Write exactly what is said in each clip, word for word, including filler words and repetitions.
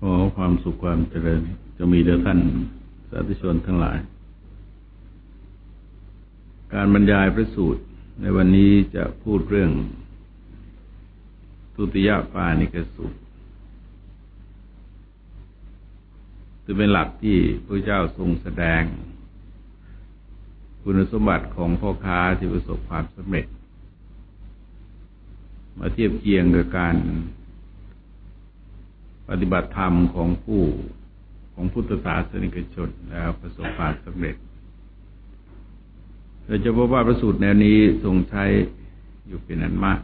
ขอความสุขความเจริญจะมีแด่ท่านสาธุชนทั้งหลายการบรรยายพระสูตรในวันนี้จะพูดเรื่องทุติยปาณิกสูตรซึ่งเป็นหลักที่พระเจ้าทรงแสดงคุณสมบัติของพ่อค้าที่ประสบความสำเร็จมาเทียบเคียงกับการปฏิบัติธรรมของผู้ของพุทธศาสนิกชนแล้วประสบความสำเร็จโดยเฉพาะว่าพระสูตรแนวนี้ทรงใช้อยู่เป็นอันมาก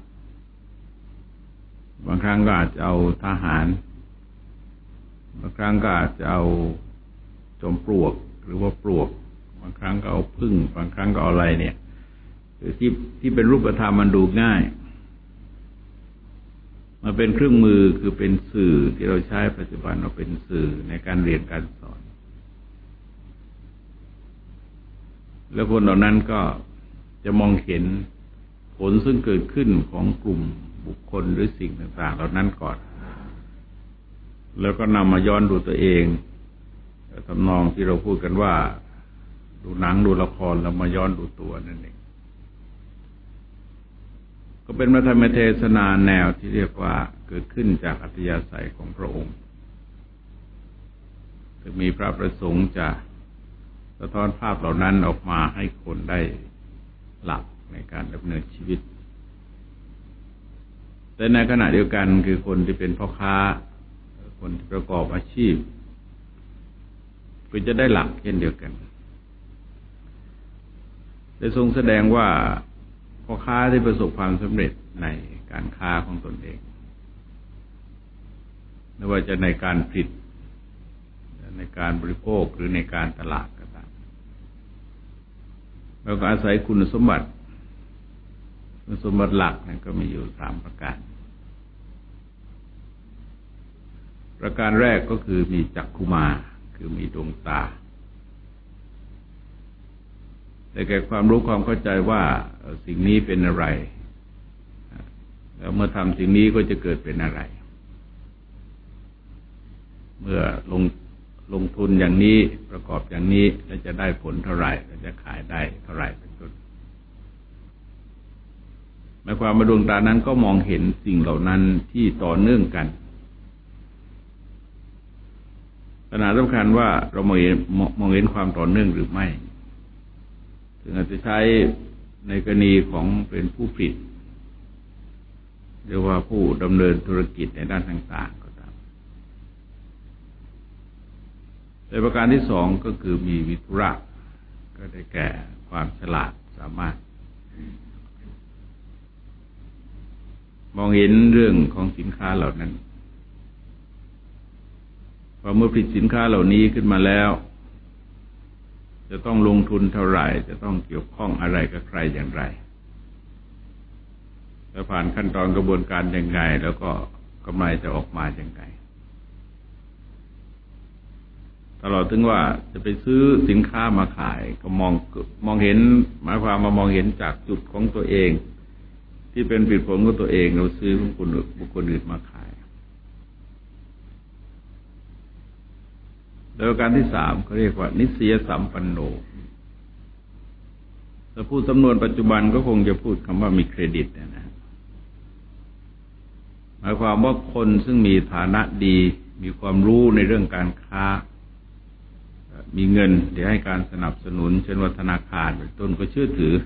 บางครั้งก็อาจจะเอาทหารบางครั้งก็อาจจะเอาจอมปลวกหรือว่าปลวกบางครั้งก็เอาผึ้งบางครั้งก็เอาอะไรเนี่ยคือที่ที่เป็นรูปธรรมมันดูง่ายมาเป็นเครื่องมือคือเป็นสื่อที่เราใช้ปัจจุบันเราเป็นสื่อในการเรียนการสอนแล้วคนเหล่านั้นก็จะมองเห็นผลซึ่งเกิดขึ้นของกลุ่มบุคคลหรือสิ่งต่างๆเหล่านั้นก่อนแล้วก็นำมาย้อนดูตัวเองทำนองที่เราพูดกันว่าดูหนังดูละครแล้วมาย้อนดูตัวนั่นเองก็เป็นพระธรรมเทศนาแนวที่เรียกว่าเกิดขึ้นจากอัธยาศัยของพระองค์จะมีพระประสงค์จะสะท้อนภาพเหล่านั้นออกมาให้คนได้หลักในการดำเนินชีวิตแต่ในขณะเดียวกันคือคนที่เป็นพ่อค้าคนที่ประกอบอาชีพก็จะได้หลักเช่นเดียวกันได้ทรงแสดงว่าพ่อค้าที่ประสบความสำเร็จในการค้าของตนเองไม่ว่าจะในการผลิตในการบริโภคหรือในการตลาดก็ตามเราก็อาศัยคุณสมบัติคุณสมบัติหลักนั่นก็มีอยู่สามประการประการแรกก็คือมีจักขุมาคือมีดวงตาแต่แก่ความรู้ความเข้าใจว่าสิ่งนี้เป็นอะไรแล้วเมื่อทำสิ่งนี้ก็จะเกิดเป็นอะไรเมื่อลงลงทุนอย่างนี้ประกอบอย่างนี้แล้วจะได้ผลเท่าไหร่แล้วจะขายได้เท่าไหร่เป็นต้นหมายความว่าดวงตานั้นก็มองเห็นสิ่งเหล่านั้นที่ต่อเนื่องกันขณะสำคัญว่าเรามองเห็นมองเห็นความต่อเนื่องหรือไม่ถึงอาจจะใช้ในกรณีของเป็นผู้ผลิตหรือว่าผู้ดำเนินธุรกิจในด้านต่างๆก็ตามแต่ประการที่สองก็คือมีวิทุระก็ได้แก่ความฉลาดสามารถมองเห็นเรื่องของสินค้าเหล่านั้นพอเมื่อผลิตสินค้าเหล่านี้ขึ้นมาแล้วจะต้องลงทุนเท่าไหร่จะต้องเกี่ยวข้องอะไรกับใครอย่างไรแล้วผ่านขั้นตอนกระบวนการยังไงแล้วก็กำไรจะออกมาอย่างไรตลอดถึงว่าจะไปซื้อสินค้ามาขายก็มองมองเห็นหมายความมามองเห็นจากจุดของตัวเองที่เป็นผลผลของตัวเองเราซื้อของคนอื่นบุคคลอื่นมาขายแล้วการที่สามเขาเรียกว่านิสยสัมปันโนถ้าพูดสำนวนปัจจุบันก็คงจะพูดคำว่ามีเครดิตนะนะหมายความว่าคนซึ่งมีฐานะดีมีความรู้ในเรื่องการค้ามีเงินที่ให้การสนับสนุนเช่นว่าธนาคารเป็นต้นก็เชื่อถือ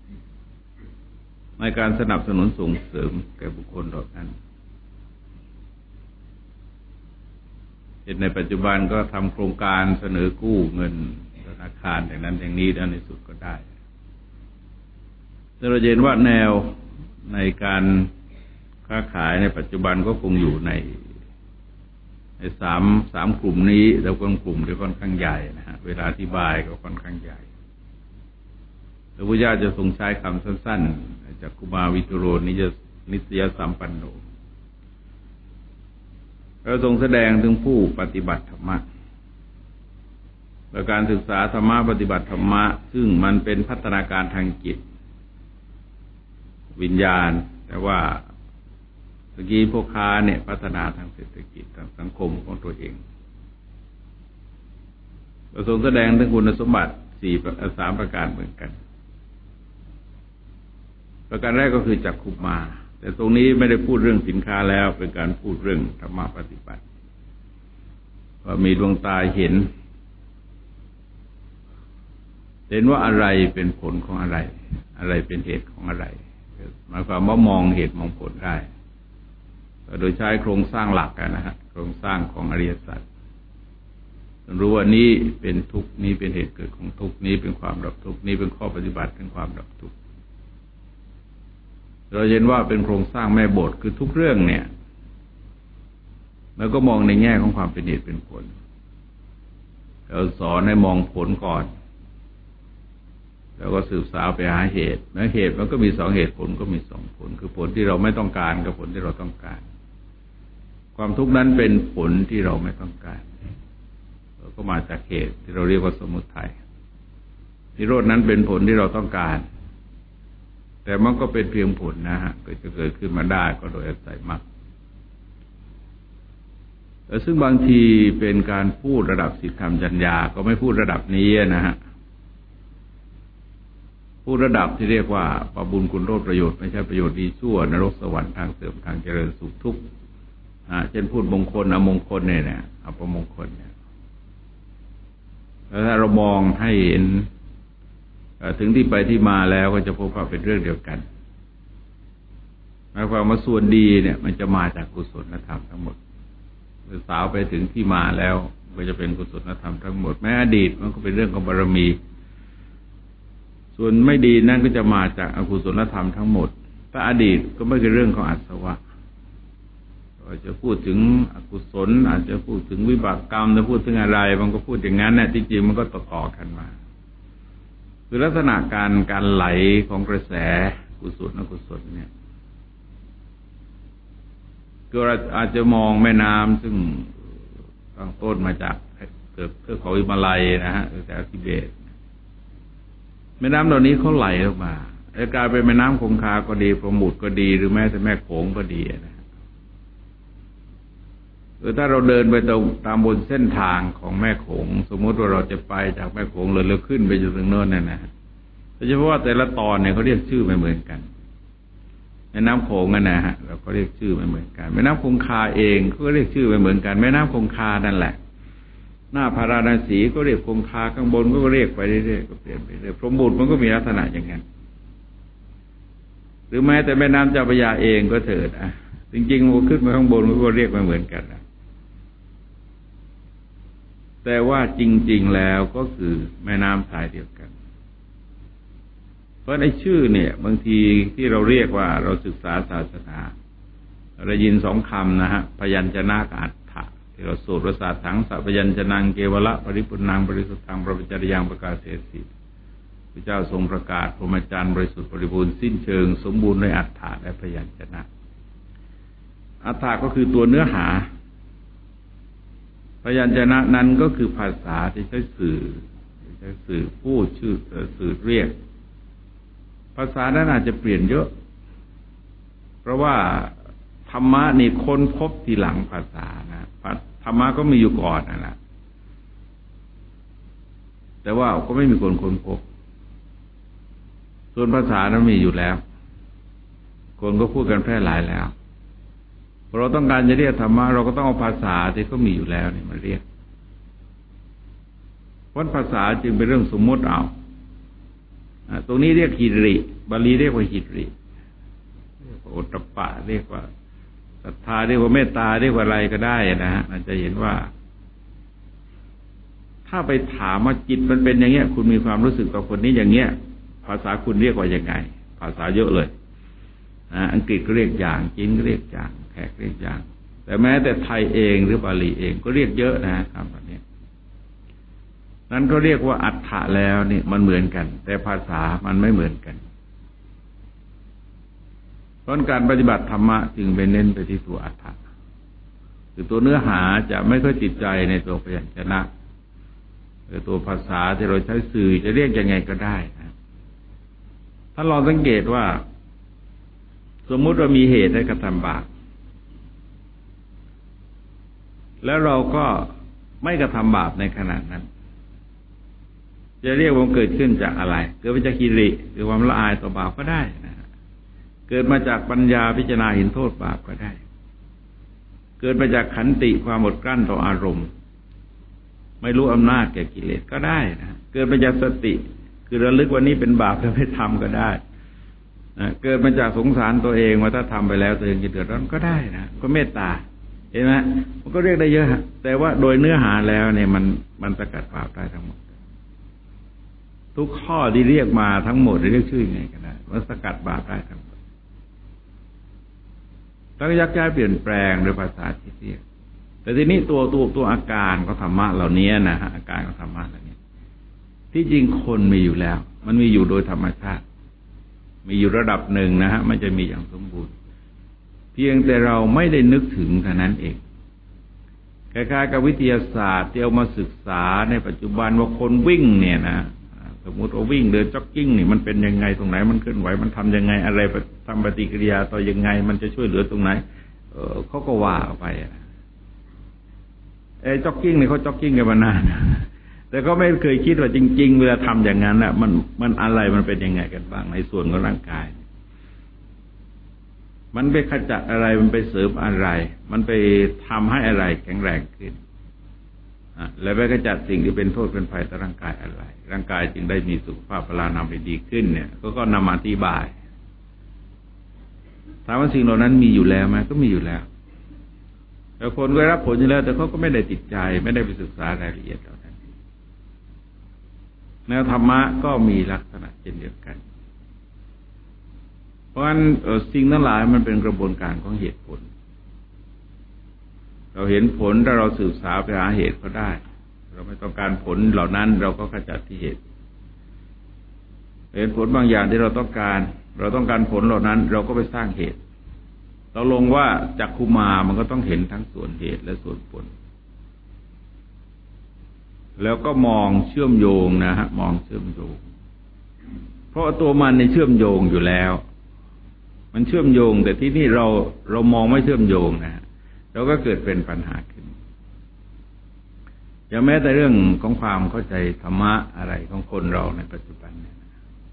ในการสนับสนุนส่งเสริมแก่บุคคลเหล่านั้นในปัจจุบันก็ทำโครงการเสนอกู้เงินธนาคารอย่างนั้นอย่างนี้แล้วในสุดก็ได้แต่เราเห็นว่าแนวในการค้าขายในปัจจุบันก็คงอยู่ในในสามสามกลุ่มนี้แล้วก็กลุ่มที่ค่อนข้างใหญ่นะฮะเวลาอธิบายก็ค่อนข้างใหญ่พระพุทธเจ้าจะทรงใช้คำสั้นๆจากกุมาวิทุโรนิยนิสยสัมปันโนเราทรงแสดงถึงผู้ปฏิบัติธรรมะและการศึกษาธรรมะปฏิบัติธรรมะซึ่งมันเป็นพัฒนาการทางจิตวิญญาณแต่ว่าเมื่อกี้พวกค้าเนี่ยพัฒนาทางเศรษฐกิจทางสังคมของตัวเองประสงค์แสดงถึงคุณสมบัติสี่สามประการเหมือนกันประการแรกก็คือจักขุมาแต่ตรงนี้ไม่ได้พูดเรื่องสินค้าแล้วเป็นการพูดเรื่องธรรมะปฏิบัติว่ามีดวงตาเห็นเห็นว่าอะไรเป็นผลของอะไรอะไรเป็นเหตุของอะไรหมายความว่ามองเหตุมองผลได้โดยใช้โครงสร้างหลักนะฮะโครงสร้างของอริยสัจรู้ว่านี้เป็นทุกข์นี้เป็นเหตุเกิดของทุกข์นี้เป็นความดับทุกข์นี้เป็นข้อปฏิบัติถึงความดับทุกข์เราเห็นว่าเป็นโครงสร้างแม่บทคือทุกเรื่องเนี่ยแล้วก็มองในแง่ของความเป็นเหตุเป็นผลเราสอนให้มองผลก่อนแล้วก็สืบสาวไปหาเหตุแล้วเหตุมันก็มีสองเหตุผลก็มีสองผลคือผลที่เราไม่ต้องการกับผลที่เราต้องการความทุกข์นั้นเป็นผลที่เราไม่ต้องการก็มาจากเหตุที่เราเรียกว่าสมุทัยนิโรธนั้นเป็นผลที่เราต้องการแต่มันก็เป็นเพียงผลนะฮะก็จะเกิดขึ้นมาได้ก็โดยอาศัยมรรคแต่ซึ่งบางทีเป็นการพูดระดับศีลธรรมจัญญาก็ไม่พูดระดับนี้นะฮะพูดระดับที่เรียกว่าปบุญคุณโทษประโยชน์ไม่ใช่ประโยชน์ดีชั่วนรกสวรรค์ทางเสื่อมทางเจริญสุขทุกข์อ่าเช่นพูดมงคลอมงคลเนี่ยนะอัปมงคลเนี่ยแล้วถ้าเรามองให้เห็นถึงที่ไปที่มาแล้วก็จะพบว่าเป็นเรื่องเดียวกันหมายความว่าส่วนดีเนี่ยมันจะมาจากกุศลธรรมทั้งหมดสาวไปถึงที่มาแล้วก็จะเป็นกุศลธรรมทั้งหมดแม้อดีตมันก็เป็นเรื่องของบารมีส่วนไม่ดีนั่นก็จะมาจากอกุศลธรรมทั้งหมดถ้าอดีตก็ไม่ใช่เรื่องของอาสวะอาจจะพูดถึงอกุศลอาจจะพูดถึงวิบากกรรมจะพูดถึงอะไรมันก็พูดอย่างนั้นเนี่ยจริงๆมันก็ต่อๆกันมาคือลักษณะการการไหลของกระแสกุศลอกุศลเนี่ยก็อาจจะมองแม่น้ำซึ่งตั้งต้นมาจากเกิดเทือกเขาหิมาลัยนะฮะแถวทิเบตแม่น้ำเหล่านี้เขาไหลออกมาแล้วกลายเป็นแม่น้ำคงคาก็ดีพรหมุดก็ดีหรือแม้แต่แม่โขงก็ดีนะหรือถ้าเราเดินไปตรงตามบนเส้นทางของแม่โขงสมมติว่าเราจะไปจากแม่โขงเลยแล้วขึ้นไปจนถึงโน่นน่ะนะโดยเฉพาะว่าแต่ละตอนเนี่ยเขาเรียกชื่อไม่เหมือนกันแม่น้ำโขงนั่นนะฮะเราก็เรียกชื่อไม่เหมือนกันแม่น้ำคงคาเองก็เรียกชื่อไม่เหมือนกันแม่น้ำคงคานั่นแหละหน้าพาราณสีก็เรียกคงคาข้างบนก็เรียกไปเรื่อยๆก็เปลี่ยนไปเรื่อยพรหมบุตรมันก็มีลักษณะอย่างนั้นหรือแม้แต่แม่น้ำเจ้าพระยาเองก็เถิดอ่ะจริงๆมันขึ้นมาข้างบนก็เรียกไม่เหมือนกันนะแต่ว่าจริงๆแล้วก็คือแม่น้ำสายเดียวกันเพราะในชื่อเนี่ยบางทีที่เราเรียกว่าเราศึกษาศาสนาเราได้ยินสองคำนะฮะพยัญชนะกับอัฏฐะที่เราสวดประสาทถังสัพพยัญชนะเกวละปริปุณังบริสุทธังพระปัจจยังประกาศเสสีพระเจ้าทรงประกาศพรหมจรรย์บริสุทธิ์บริบูรณ์สิ้นเชิงสมบูรณ์ในอัฏฐะและพยัญชนะอัฏฐะก็คือตัวเนื้อหาพยัญชนะนั้นก็คือภาษาที่ใช้สื่อใช้สื่อพูดชื่อสื่อเรียกภาษานั้นอาจจะเปลี่ยนเยอะเพราะว่าธรรมะนี่ค้นพบทีหลังภาษานะธรรมะก็มีอยู่ก่อนนั่นแหละแต่ว่าก็ไม่มีคนค้นพบส่วนภาษานั้นมีอยู่แล้วคนก็พูดกันแพร่หลายแล้วเราต้องการจะเรียกธรรมะเราก็ต้องเอาภาษาที่เขามีอยู่แล้วนี่มาเรียกเพราะภาษาจึงเป็นเรื่องสมมติเอาตรงนี้เรียกหิริบาลีเรียกว่าหิริเรียกว่าโอตตัปปะเรียกว่าศรัทธาเรียกว่าเมตตาเรียกว่าอะไรก็ได้นะฮะมันจะเห็นว่าถ้าไปถามว่าจิตมันเป็นอย่างเงี้ยคุณมีความรู้สึกต่อคนนี้อย่างเงี้ยภาษาคุณเรียกว่ายังไงภาษาเยอะเลยนะอังกฤษก็เรียกอย่างจีนก็เรียกอย่างแขกเรียกอย่างแต่แม้แต่ไทยเองหรือบาลีเองก็เรียกเยอะนะครับแบบนี้นั้นก็เรียกว่าอัฏฐะแล้วนี่มันเหมือนกันแต่ภาษามันไม่เหมือนกันเพราะการปฏิบัติธรรมะจึงไปเน้นไปที่ตัวอัฏฐะคือตัวเนื้อหาจะไม่ค่อยติดใจในตัวพยัญชนะหรือตัวภาษาที่เราใช้สื่อจะเรียกยังไงก็ได้นะถ้าลองสังเกตว่าสมมุติว่ามีเหตุให้กระทำบาปแล้วเราก็ไม่กระทำบาปในขณะนั้นจะเรียกว่าเกิดขึ้นจากอะไรเกิดมาจากฮิริคือความละอายต่อบาปก็ได้นะเกิดมาจากปัญญาพิจารณาเห็นโทษบาปก็ได้เกิดมาจากขันติความอดกลั้นต่ออารมณ์ไม่รู้อำนาจแก่กิเลสก็ได้นะเกิดมาจากสติคือระลึกว่านี้เป็นบาปแล้วไม่ทำก็ได้นะเกิดมาจากสงสารตัวเองว่าถ้าทำไปแล้วตัวเองจะเดือดร้อนก็ได้นะก็เมตตาเห็นไหมมันก็เรียกได้เยอะแต่ว่าโดยเนื้อหาแล้วเนี่ยมันมันสกัดบาปได้ทั้งหมดทุกข้อที่เรียกมาทั้งหมดเรียกชื่อยังไงก็ได้มันสกัดบาปได้ทั้งหมดต้องยักย้ายเปลี่ยนแปลงโดยภาษาที่เรียกแต่ทีนี้ตัวตัวตัวอาการของธรรมะเหล่านี้นะฮะอาการของธรรมะเหล่านี้ที่จริงคนมีอยู่แล้วมันมีอยู่โดยธรรมชาติมีอยู่ระดับหนึ่งนะฮะมันจะมีอย่างสมบูรณ์เพียงแต่เราไม่ได้นึกถึงเท่านั้นเองคล้ายๆกับวิทยาศาสตร์ที่เอามาศึกษาในปัจจุบันว่าคนวิ่งเนี่ยนะสมมติว่าวิ่งเดินจ็อกกิ้งนี่มันเป็นยังไงตรงไหนมันเคลื่อนไหวมันทำยังไงอะไรทำปฏิกิริยาต่อยังไงมันจะช่วยเหลือตรงไหนเออเขาก็ว่าออกไปไอ้จ็อกกิ้งเนี่ยเขาจ็อกกิ้งกันมานานแต่ก็ไม่เคยคิดว่าจริงๆเวลาทำอย่างนั้นน่ะมันมันอะไรมันเป็นยังไงกันบ้างในส่วนของร่างกายมันไปขจัดอะไรมันไปเสริมอะไรมันไปทำให้อะไรแข็งแรงขึ้นและไปขจัดสิ่งที่เป็นโทษเป็นภัยต่อร่างกายอะไรร่างกายจึงได้มีสุขภาพพลานามัยดีขึ้นเนี่ยก็ก็นำมาอธิบายถามว่าสิ่งเหล่านั้นมีอยู่แล้วไหมก็มีอยู่แล้วแต่คนก็รับผลอยู่แล้วแต่เขาก็ไม่ได้ติดใจไม่ได้ไปศึกษารายละเอียดเหล่านั้นแนวธรรมะก็มีลักษณะเช่นเดียวกันเพราะฉะนั้นสิ่งทั้งหลายมันเป็นกระบวนการของเหตุผลเราเห็นผลถ้าเราสืบสาวไปหาเหตุก็ได้เราไม่ต้องการผลเหล่านั้นเราก็ขจัดที่เหตุเห็นผลบางอย่างที่เราต้องการเราต้องการผลเหล่านั้นเราก็ไปสร้างเหตุเราลงว่าจักขุมามันก็ต้องเห็นทั้งส่วนเหตุและส่วนผลแล้วก็มองเชื่อมโยงนะฮะมองเชื่อมโยงเพราะตัวมันในเชื่อมโยงอยู่แล้วมันเชื่อมโยงแต่ที่นี่เราเรามองไม่เชื่อมโยงนะฮะเราก็เกิดเป็นปัญหาขึ้นอย่างแม้แต่เรื่องของความเข้าใจธรรมะอะไรของคนเราในปัจจุบันเนี่ย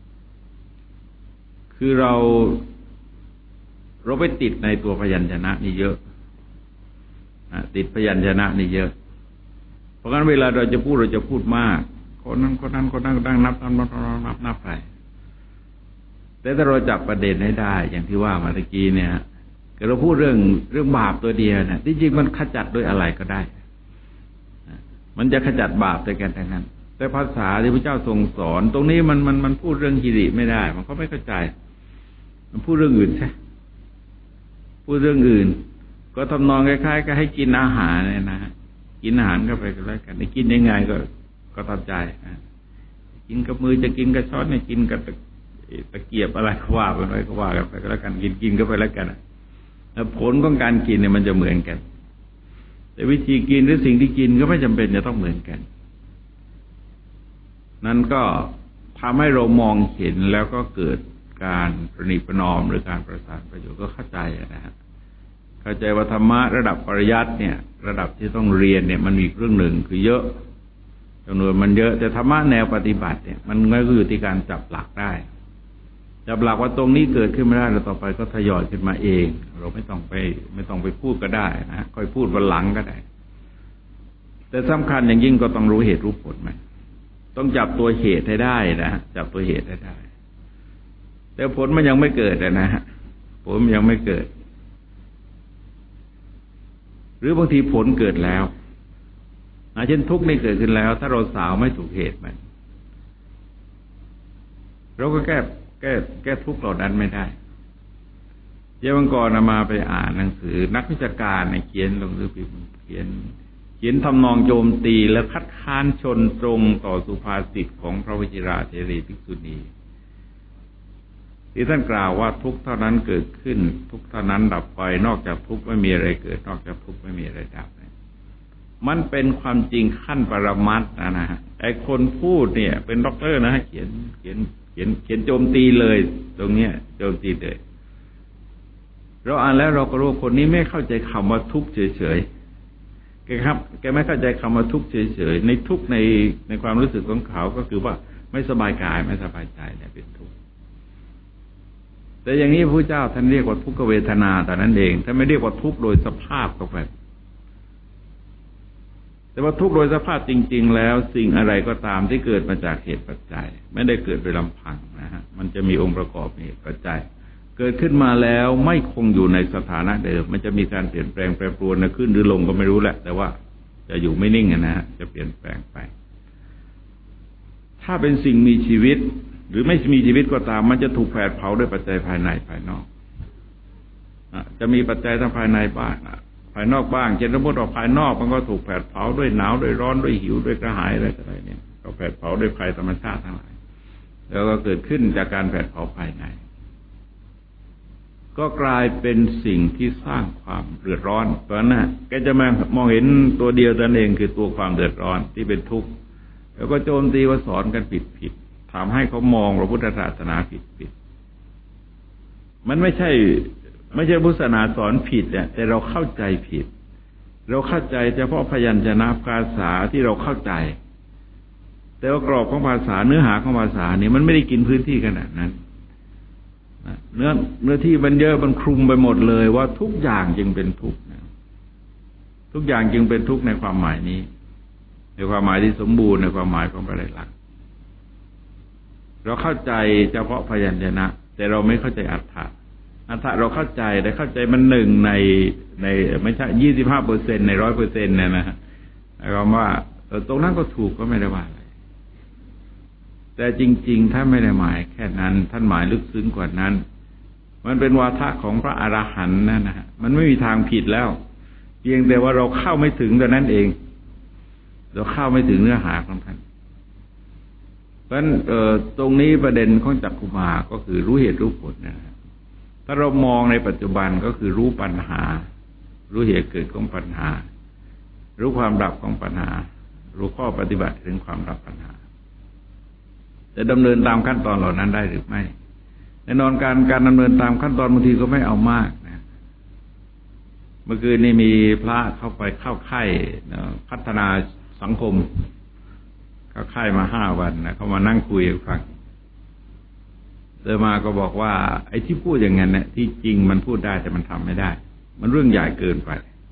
คือเราเราไปติดในตัวพยัญชนะนี่เยอะติดพยัญชนะนี่เยอะเพราะงั้นเวลาเราจะพูดเราจะพูดมากคนนั้นคนนั้นคนนั้นก็นั่งนับนับนับนับนับไปแต่ถ้าเราจับประเด็นให้ได้อย่างที่ว่ามาตะกี้เนี่ยเราพูดเรื่องเรื่องบาปตัวเดียวนะที่จริงมันขจัดด้วยอะไรก็ได้มันจะขจัดบาปด้วยกันทั้งนั้นแต่ภาษาที่พระเจ้าทรงสอนตรงนี้มันมันมันพูดเรื่องฮิริไม่ได้มันก็ไม่เข้าใจมันพูดเรื่องอื่นใช่พูดเรื่องอื่นก็ทำนองคล้ายๆก็ให้กินอาหารเนี่ยนะกินอาหารเข้าไปก็แล้วกันกินยังไงก็ก็ตามใจกินกับมือจะกินกับช้อนเนี่ยกินกับตะเกียบอะไรก็ว่าไปก็ว่ากันไปก็แล้วกันกินกินก็ไปแล้วกันแล้วผลของการกินเนี่ยมันจะเหมือนกันแต่วิธีกินหรือสิ่งที่กินก็ไม่จำเป็นจะต้องเหมือนกันนั่นก็ทำให้เรามองเห็นแล้วก็เกิดการประนีประนอมหรือการประสานประโยชน์ก็เข้าใจนะฮะเข้าใจว่าธรรมะระดับปริยัติเนี่ยระดับที่ต้องเรียนเนี่ยมันมีเรื่องหนึ่งคือเยอะจำนวนมันเยอะแต่ธรรมะแนวปฏิบัติเนี่ยมันก็อยู่ที่การจับหลักได้จับหลักว่าตรงนี้เกิดขึ้นไม่ได้แล้วต่อไปก็ทยอยขึ้นมาเองเราไม่ต้องไปไม่ต้องไปพูดก็ได้นะค่อยพูดวันหลังก็ได้แต่สำคัญอย่างยิ่งก็ต้องรู้เหตุรู้ผลมันต้องจับตัวเหตุให้ได้นะจับตัวเหตุให้ได้แต่ผลมันยังไม่เกิดนะฮะผลมันยังไม่เกิดหรือบางทีผลเกิดแล้วเช่นทุกข์นี่เกิดขึ้นแล้วถ้าเราสาวไม่ถูกเหตุมันเราก็แก้แก้แก้ทุกข์เหล่านั้นไม่ได้เดี๋ยววันก่อนมาไปอ่านหนังสือนักวิชาการเขียนลงหรือพิมพ์เขียนเขียนทำนองโจมตีและคัดค้านชนตรงต่อสุภาษิตของพระวชิราเถรีภิกษุณีที่ท่านกล่าวว่าทุกข์เท่านั้นเกิดขึ้นทุกข์เท่านั้นดับไปนอกจากทุกข์ไม่มีอะไรเกิดนอกจากทุกข์ไม่มีอะไรดับมันเป็นความจริงขั้นปรมัตถ์นะนะฮะไอ้คนพูดเนี่ยเป็นด็อกเตอร์นะฮะเขียนเขียนเขียนเขียนโจมตีเลยตรงเนี้ยโจมตีเลยเราอ่านแล้วเราก็รู้คนนี้ไม่เข้าใจคำว่าทุกข์เฉยๆแกครับแกไม่เข้าใจคำว่าทุกข์เฉยๆในทุกข์ในในความรู้สึกของเขาก็คือว่าไม่สบายกายไม่สบายใจเนี่ยเป็นทุกข์แต่อย่างนี้พระเจ้าท่านเรียกว่าทุกขเวทนาแต่นั้นเองท่านไม่เรียกว่าทุกข์โดยสภาพก็ไปแต่ว่าทุกข์โดยสภาพจริงๆแล้วสิ่งอะไรก็ตามที่เกิดมาจากเหตุปัจจัยไม่ได้เกิดโดยลำพังนะฮะมันจะมีองค์ประกอบมีเหตุปัจจัยเกิดขึ้นมาแล้วไม่คงอยู่ในสถานะเดิมมันจะมีการเปลี่ยนแปลงแปรปรวนนะขึ้นหรือลงก็ไม่รู้แหละแต่ว่าจะอยู่ไม่นิ่งนะฮะจะเปลี่ยนแปลงไปถ้าเป็นสิ่งมีชีวิตหรือไม่มีชีวิตก็ตามมันจะถูกแผดเผาด้วยปัจจัยภายในภายนอกจะมีปัจจัยทางภายในบ้างภายนอกบ้างเช่นสมมติว่าภายนอกมันก็ถูกแผดเผาด้วยหนาวด้วยร้อนด้วยหิวด้วยกระหายอะไรต่ออะไรเนี่ยก็แผดเผาด้วยภัยธรรมชาติทั้งหลายแล้วก็เกิดขึ้นจากการแผดเผาภายในก็กลายเป็นสิ่งที่สร้างความเดือดร้อนเพราะนั้นแกจะมามองเห็นตัวเดียวตนเองคือตัวความเดือดร้อนที่เป็นทุกข์แล้วก็โจมตีว่าสอนกันผิดผิดทำให้เขามองพระพุทธศาสนาผิดผิดมันไม่ใช่ไม่ใช่พุทธศาสนาสอนผิดเนี่ยแต่เราเข้าใจผิดเราเข้าใจเฉพาะพยัญชนะภาษาที่เราเข้าใจแต่ว่ากรอบของภาษาเนื้อหาของภาษาเนี่ยมันไม่ได้กินพื้นที่ขนาดนั้นเนื้อเนื้อที่มันเยอะมันคลุมไปหมดเลยว่าทุกอย่างจึงเป็นทุกข์นะทุกอย่างจึงเป็นทุกข์ในความหมายนี้ในความหมายที่สมบูรณ์ในความหมายของพระไตรลักษณ์เราเข้าใจเฉพาะพยัญชนะแต่เราไม่เข้าใจอรรถะอรรถะเราเข้าใจแต่เข้าใจมันหนึ่งในในไม่ใช่ยี่สิบห้าเปอร์เซ็นต์ในร้อยเปอร์เซ็นต์เนี่ยนะฮะหมายความว่าตรงนั้นก็ถูกก็ไม่ได้ว่าอะไรแต่จริงๆถ้าไม่ได้หมายแค่นั้นท่านหมายลึกซึ้งกว่านั้นมันเป็นวาทะของพระอรหันต์นั่นนะฮะมันไม่มีทางผิดแล้วเพียงแต่ว่าเราเข้าไม่ถึงแต่นั้นเองเราเข้าไม่ถึงเนื้อหาของท่านเพราะฉะนั้นตรงนี้ประเด็นของจักขุมาก็คือรู้เหตุรู้ผลนะถ้าเรามองในปัจจุบันก็คือรู้ปัญหารู้เหตุเกิดของปัญหารู้ความดับของปัญหารู้ข้อปฏิบัติถึงความดับปัญหาจะดำเนินตามขั้นตอนเหล่านั้นได้หรือไม่แน่นอนการการดำเนินตามขั้นตอนบางทีก็ไม่เอามากนะเมื่อคืนนี้มีพระเข้าไปเข้าค่ายพัฒนาสังคมเข้าค่ายมาห้าวันนะเขามานั่งคุยกันฟังเดินมาก็บอกว่าไอ้ที่พูดอย่างนั้นเนี่ยที่จริงมันพูดได้แต่มันทำไม่ได้มันเรื่องใหญ่เกินไป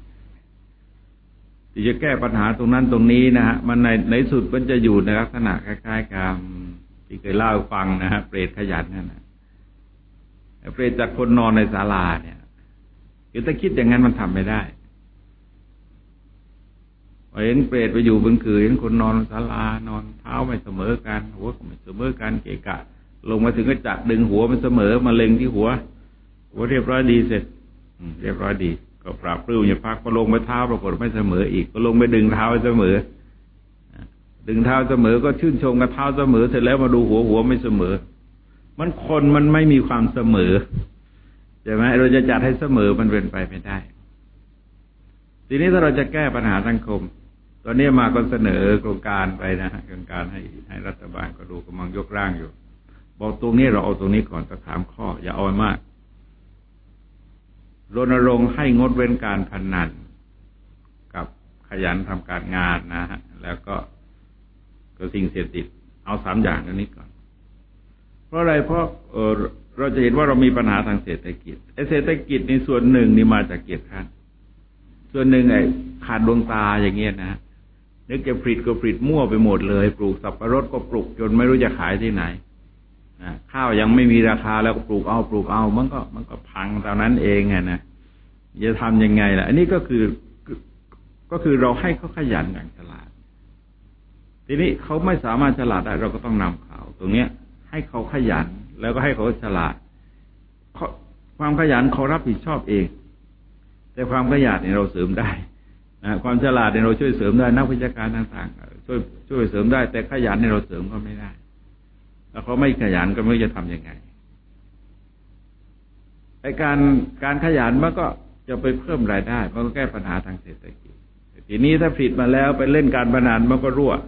ที่จะแก้ปัญหาตรงนั้นตรงนี้นะฮะมันในในสุดมันจะอยู่ในลักษณะคล้ายๆกับที่เคยเล่าให้ฟังนะฮะเปรตขยันนั่นนะเปรตจากคนนอนในศาลาเนี่ยคือถ้าคิดอย่างนั้นมันทำไม่ได้เห็นเปรตไปอยู่บนคือเห็นคนนอนศาลานอนเท้าไม่เสมอกันหัวก็ไม่เสมอกันเกะกะลงมาถึงก็จับดึงหัวมันเสมอมาเล็งที่หัวหัวเรียบร้อยดีเสร็จเรียบร้อยดีก็ปราบปลื้มอย่าพักพอลงไปเท้าปรากฏไม่เสมออีกก็ลงไปดึงเท้าเสมอดึงเท้าเสมอก็ชื่นชมกับเท้าเสมอเสร็จแล้วมาดูหัวหัวไม่เสมอมันคนมันไม่มีความเสมอใช่ไหมเราจะจัดให้เสมอมันเป็นไปไม่ได้ทีนี้ถ้าเราจะแก้ปัญหาสังคมตอนนี้มาก็เสนอโครงการไปนะฮะโครงการให้ให้รัฐบาลก็ดูกำลังยกร่างอยู่บอกตรงนี้เราเอาตรงนี้ก่อนสักสามข้ออย่าเอามากรณรงค์ให้งดเว้นการพนันกับขยันทำการงานนะฮะแล้วก็ก็สิ่งเสพติดเอาสามอย่างนี้ก่อนเพราะอะไรเพราะเออเราจะเห็นว่าเรามีปัญหาทางเศรษฐกิจไอ้เศรษฐกิจในส่วนหนึ่งนี่มาจากเกียรติท่านส่วนหนึ่งไอ้ขาดดวงตาอย่างเงี้ยนะนึกจะผลิตก็ผลิตมั่วไปหมดเลยปลูกสับปะรดก็ปลูกจนไม่รู้จะขายที่ไหนข้าวยังไม่มีราคาแล้วก็ปลูกเอาปลูกเอามันก็มันก็พังตอนนั้นเองไงนะจะทำยังไงล่ะอันนี้ก็คือก็คือเราให้เขาขยันอย่างฉลาดทีนี้เขาไม่สามารถฉลาดได้เราก็ต้องนำเขาตรงเนี้ยให้เขาขยันแล้วก็ให้เขาฉลาดความขยันเขารับผิดชอบเองแต่ความขยันเนี่ยเราเสริมได้นะความฉลาดเนี่ยเราช่วยเสริมได้นักวิชาการต่างๆช่วยช่วยเสริมได้แต่ขยันเนี่ยเราเสริมก็ไม่ได้แล้วเขาไม่ขยันก็ไม่รู้จะทำยังไงไอ้การการขยันมันก็จะไปเพิ่มรายได้มันก็แก้ปัญหาทางเศรษฐกิจทีนี้ถ้าผิดมาแล้วไปเล่นการพนันมันก็รั่ว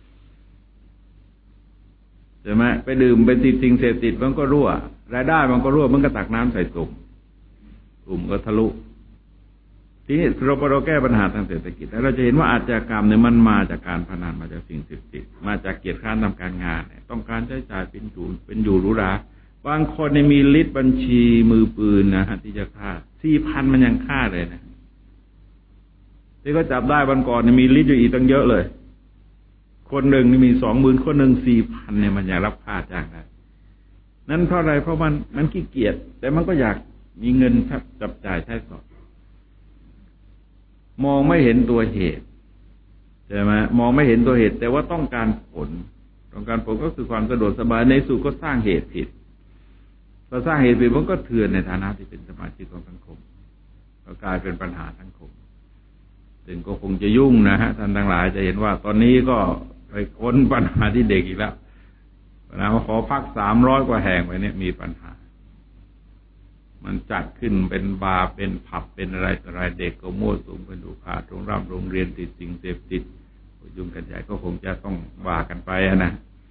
ใช่ไหมไปดื่มเป็นติดสิ่งเสพติดมันก็รั่วรายได้มันก็รั่วมันก็ตักน้ำใส่ตุ่มตุ่มก็ทะลุทีนี้เราพอเราแก้ปัญหาทางเศรษฐกิจแล้วเราจะเห็นว่าอาชญากรรมเนี่ยมันมาจากการพนันมาจากสิ่งเสพติดมาจากเกียรติค้านทำการงานเนี่ยต้องการใช้จ่ายเป็นอยู่เป็นอยู่หรูหราบางคนเนี่ยมีลิสต์บัญชีมือปืนนะฮะที่จะฆ่าสี่พันมันยังฆ่าเลยนะที่ก็จับได้วันก่อนเนี่ยมีลิสต์อยู่อีกตั้งเยอะเลยคนหนึ่งนี่มีสองหมื่นคนหนึ่งสี่พันเนี่ยมันอยากรับค่าจ้างได้นั่นเพราะอะไรเพราะมันมันขี้เกียจแต่มันก็อยากมีเงินจับจ่ายใช้สอยมองไม่เห็นตัวเหตุใช่ไหมมองไม่เห็นตัวเหตุแต่ว่าต้องการผลต้องการผลก็คือความสะดวกสบายในสุดก็สร้างเหตุผิดพอสร้างเหตุผิดมันก็เถื่อนในฐานะที่เป็นสมาชิกของสังคมก็กลายเป็นปัญหาสังคมซึ่งก็คงจะยุ่งนะฮะท่านทั้งหลายจะเห็นว่าตอนนี้ก็ไปค้นปัญหาที่เด็กอีกแล้วปัญหาขอพักสามร้อยกว่าแห่งไปเนี่ยมีปัญหามันจัดขึ้นเป็นบาร์เป็นผับเป็นอะไรต่ออะไรเด็กก็มั่วสุมเป็นดูขาดโรงรับโรงเรียนติดสิ่งเสพติดยุ่งกันใหญ่ก็คงจะต้องว่ากันไปนะ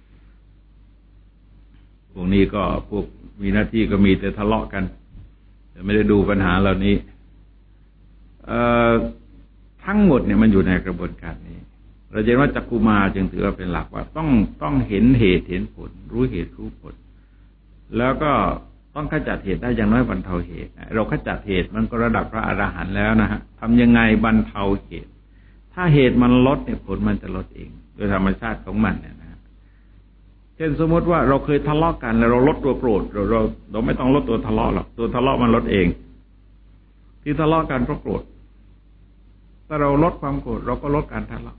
พวกนี้ก็พวกมีหน้าที่ก็มีแต่ทะเลาะกันแต่ไม่ได้ดูปัญหาเหล่านี้เอ่อทั้งหมดเนี่ยมันอยู่ในกระบวนการนี้เราเห็นว่าจักกุมารจึงถือว่าเป็นหลักว่าต้องต้องเห็นเหตุเห็นผลรู้เหตุรู้ผลแล้วก็ต้องขจัดเหตุได้อย่างน้อยบรรเทาเหตุเราขจัดเหตุมันก็ระดับพระอรหันต์แล้วนะฮะทำยังไงบรรเทาเหตุถ้าเหตุมันลดเนี่ยผลมันจะลดเองโดยธรรมชาติของมันเนี่ยนะเช่นสมมติว่าเราเคยทะเลาะกันแล้วเราลดตัวโกรธเราเราเราไม่ต้องลดตัวทะเลาะหรอกตัวทะเลาะมันลดเองที่ทะเลาะกันเพราะโกรธถ้าเราลดความโกรธเราก็ลดการทะเลาะ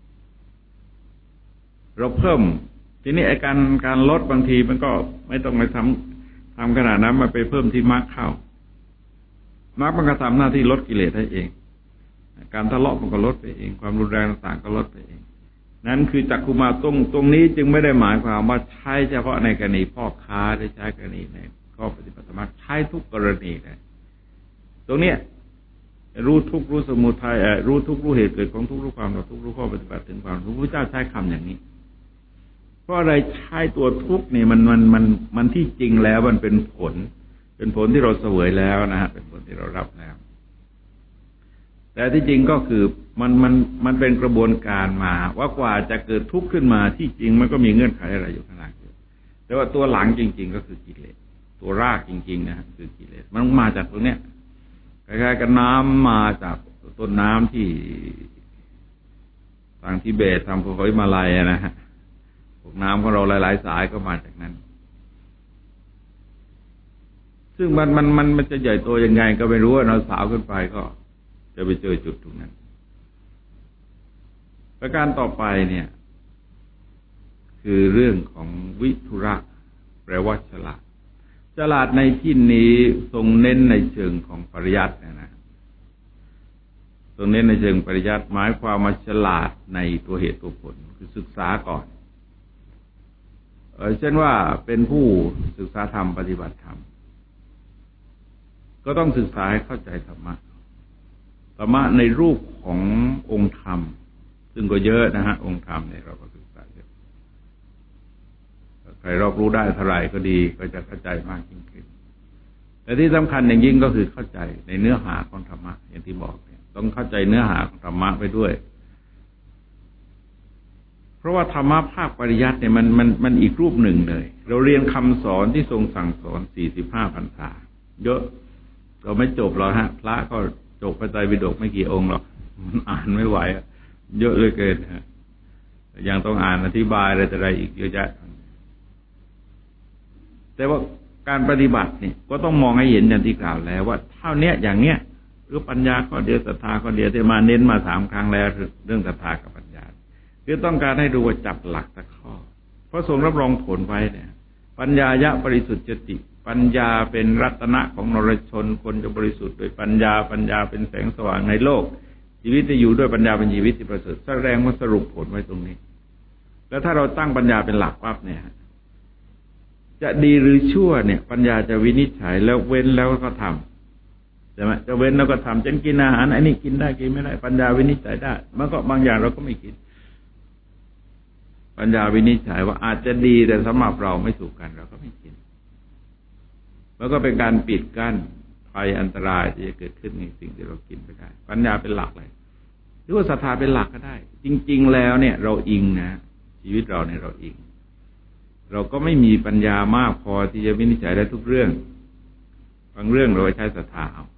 เราเพิ่มทีนี้ไอ้การการลดบางทีมันก็ไม่ต้องไปทำทำขนาดนั้นมาไปเพิ่มที่มรรคเข้ามรรคมันก็ทำหน้าที่ลดกิเลสให้เองการทะเลาะมันก็ลดไปเองความรุนแรงต่างๆก็ลดไปเองนั้นคือจักขุมารตรงตรงนี้จึงไม่ได้หมายความว่าใช้เฉพาะในกรณีพ่อค้าได้ใช้กรณีในข้อปฏิบัติธรรมใช้ทุกกรณีเลยตรงเนี้ยรู้ทุกรู้สมุทัยรู้ทุกรู้เหตุเกิดของทุกรู้ความเราทุกรู้ข้อปฏิบัติถึงความทุกพระเจ้าใช้คำอย่างนี้เพราะอะไรใช้ตัวทุกเนี่ยมันมันมันมันที่จริงแล้วมันเป็นผลเป็นผลที่เราเสวยแล้วนะฮะเป็นผลที่เรารับแล้วแต่ที่จริงก็คือมันมันมันเป็นกระบวนการมาว่ากว่าจะเกิดทุกข์ขึ้นมาที่จริงมันก็มีเงื่อนไขอะไรอยู่ข้างหลังแต่ว่าตัวหลังจริงๆก็คือกิเลสตัวรากจริงๆนะคือกิเลสมันมาจากตรงเนี้ยคล้ายๆกับน้ำมาจากต้นน้ำที่ทางทิเบตทางภูเขาหิมาลัยนะฮะพวกน้ำของเราหลายๆสายก็มาจากนั้นซึ่งมันมันมันมันจะใหญ่โตยังไงก็ไม่รู้เราสาวขึ้นไปก็จะไปเจอจุดตรงนั้นประการต่อไปเนี่ยคือเรื่องของวิทุระแปลว่าฉลาดฉลาดในที่นี้ทรงเน้นในเชิงของปริยัตินะนะทรงเน้นในเชิงปริยัติหมายความว่าฉลาดในตัวเหตุตัวผลคือศึกษาก่อนเออเช่นว่าเป็นผู้ศึกษาธรรมปฏิบัติธรรมก็ต้องศึกษาให้เข้าใจธรรมะธรรมะในรูปขององค์ธรรมซึ่งก็เยอะนะฮะองค์ธรรมเนี่ยเราก็ศึกษาเยอะใครรอบรู้ได้เท่าไหร่ก็ดีก็จะเข้าใจมากยิ่งขึ้นแต่ที่สำคัญอย่างยิ่งก็คือเข้าใจในเนื้อหาของธรรมะอย่างที่บอกเนี่ยต้องเข้าใจเนื้อหาของธรรมะไปด้วยเพราะว่าธรรมะภาคปริยัติเนี่ยมันมันมันอีกรูปหนึ่งเลยเราเรียนคำสอนที่ทรงสั่งสอนสี่สิบห้าพรรษาเยอะเราไม่จบหรอกฮะพระก็จบพระไตรปิฎกไม่กี่องค์หรอกมันอ่านไม่ไหวเยอะเลยเกินฮะยังต้องอ่านอธิบายอะไรต่ออะไรอีกเยอะแยะแต่ว่าการปฏิบัติเนี่ยก็ต้องมองให้เห็นอย่างที่กล่าวแล้วว่าเท่านี้อย่างเนี้ยหรือปัญญาข้อเดียวศรัทธาข้อเดียวที่มาเน้นมาสามครั้งแล้วเรื่องศรัทธากับปัญญาคือต้องการให้ดูว่าจับหลักสักข้อเพราะทรงรับรองผลไว้เนี่ยปัญญายะบริสุทธิ์จติปัญญาเป็นรัตนะของนรชนคนจะบริสุทธิ์โดยปัญญาปัญญาเป็นแสงสว่างในโลกชีวิตจะอยู่ด้วยปัญญาเป็นชีวิตที่ประเสริฐแสดงว่าสรุปผลไว้ตรงนี้แล้วถ้าเราตั้งปัญญาเป็นหลักปั๊บเนี่ยจะดีหรือชั่วเนี่ยปัญญาจะวินิจฉัยแล้วเว้นแล้วก็ทำใช่ไหมจะเว้นแล้วก็ทำเช่นกินอาหารอันนี้กินได้กินไม่ได้ปัญญาวินิจฉัยได้มันก็บางอย่างเราก็ไม่กินปัญญาวินิจฉัยว่าอาจจะดีแต่สำหรับเราไม่ถูกกันเราก็ไม่กินแล้วก็เป็นการปิดกั้นภัยอันตรายที่จะเกิดขึ้นในสิ่งที่เรากินไม่ได้ปัญญาเป็นหลักเลยหรือว่าศรัทธาเป็นหลักก็ได้จริงๆแล้วเนี่ยเราอิงนะชีวิตเราเนี่ยเราอิงเราก็ไม่มีปัญญามากพอที่จะวินิจฉัยได้ทุกเรื่องบางเรื่องเราใช้ศรัทธาเอา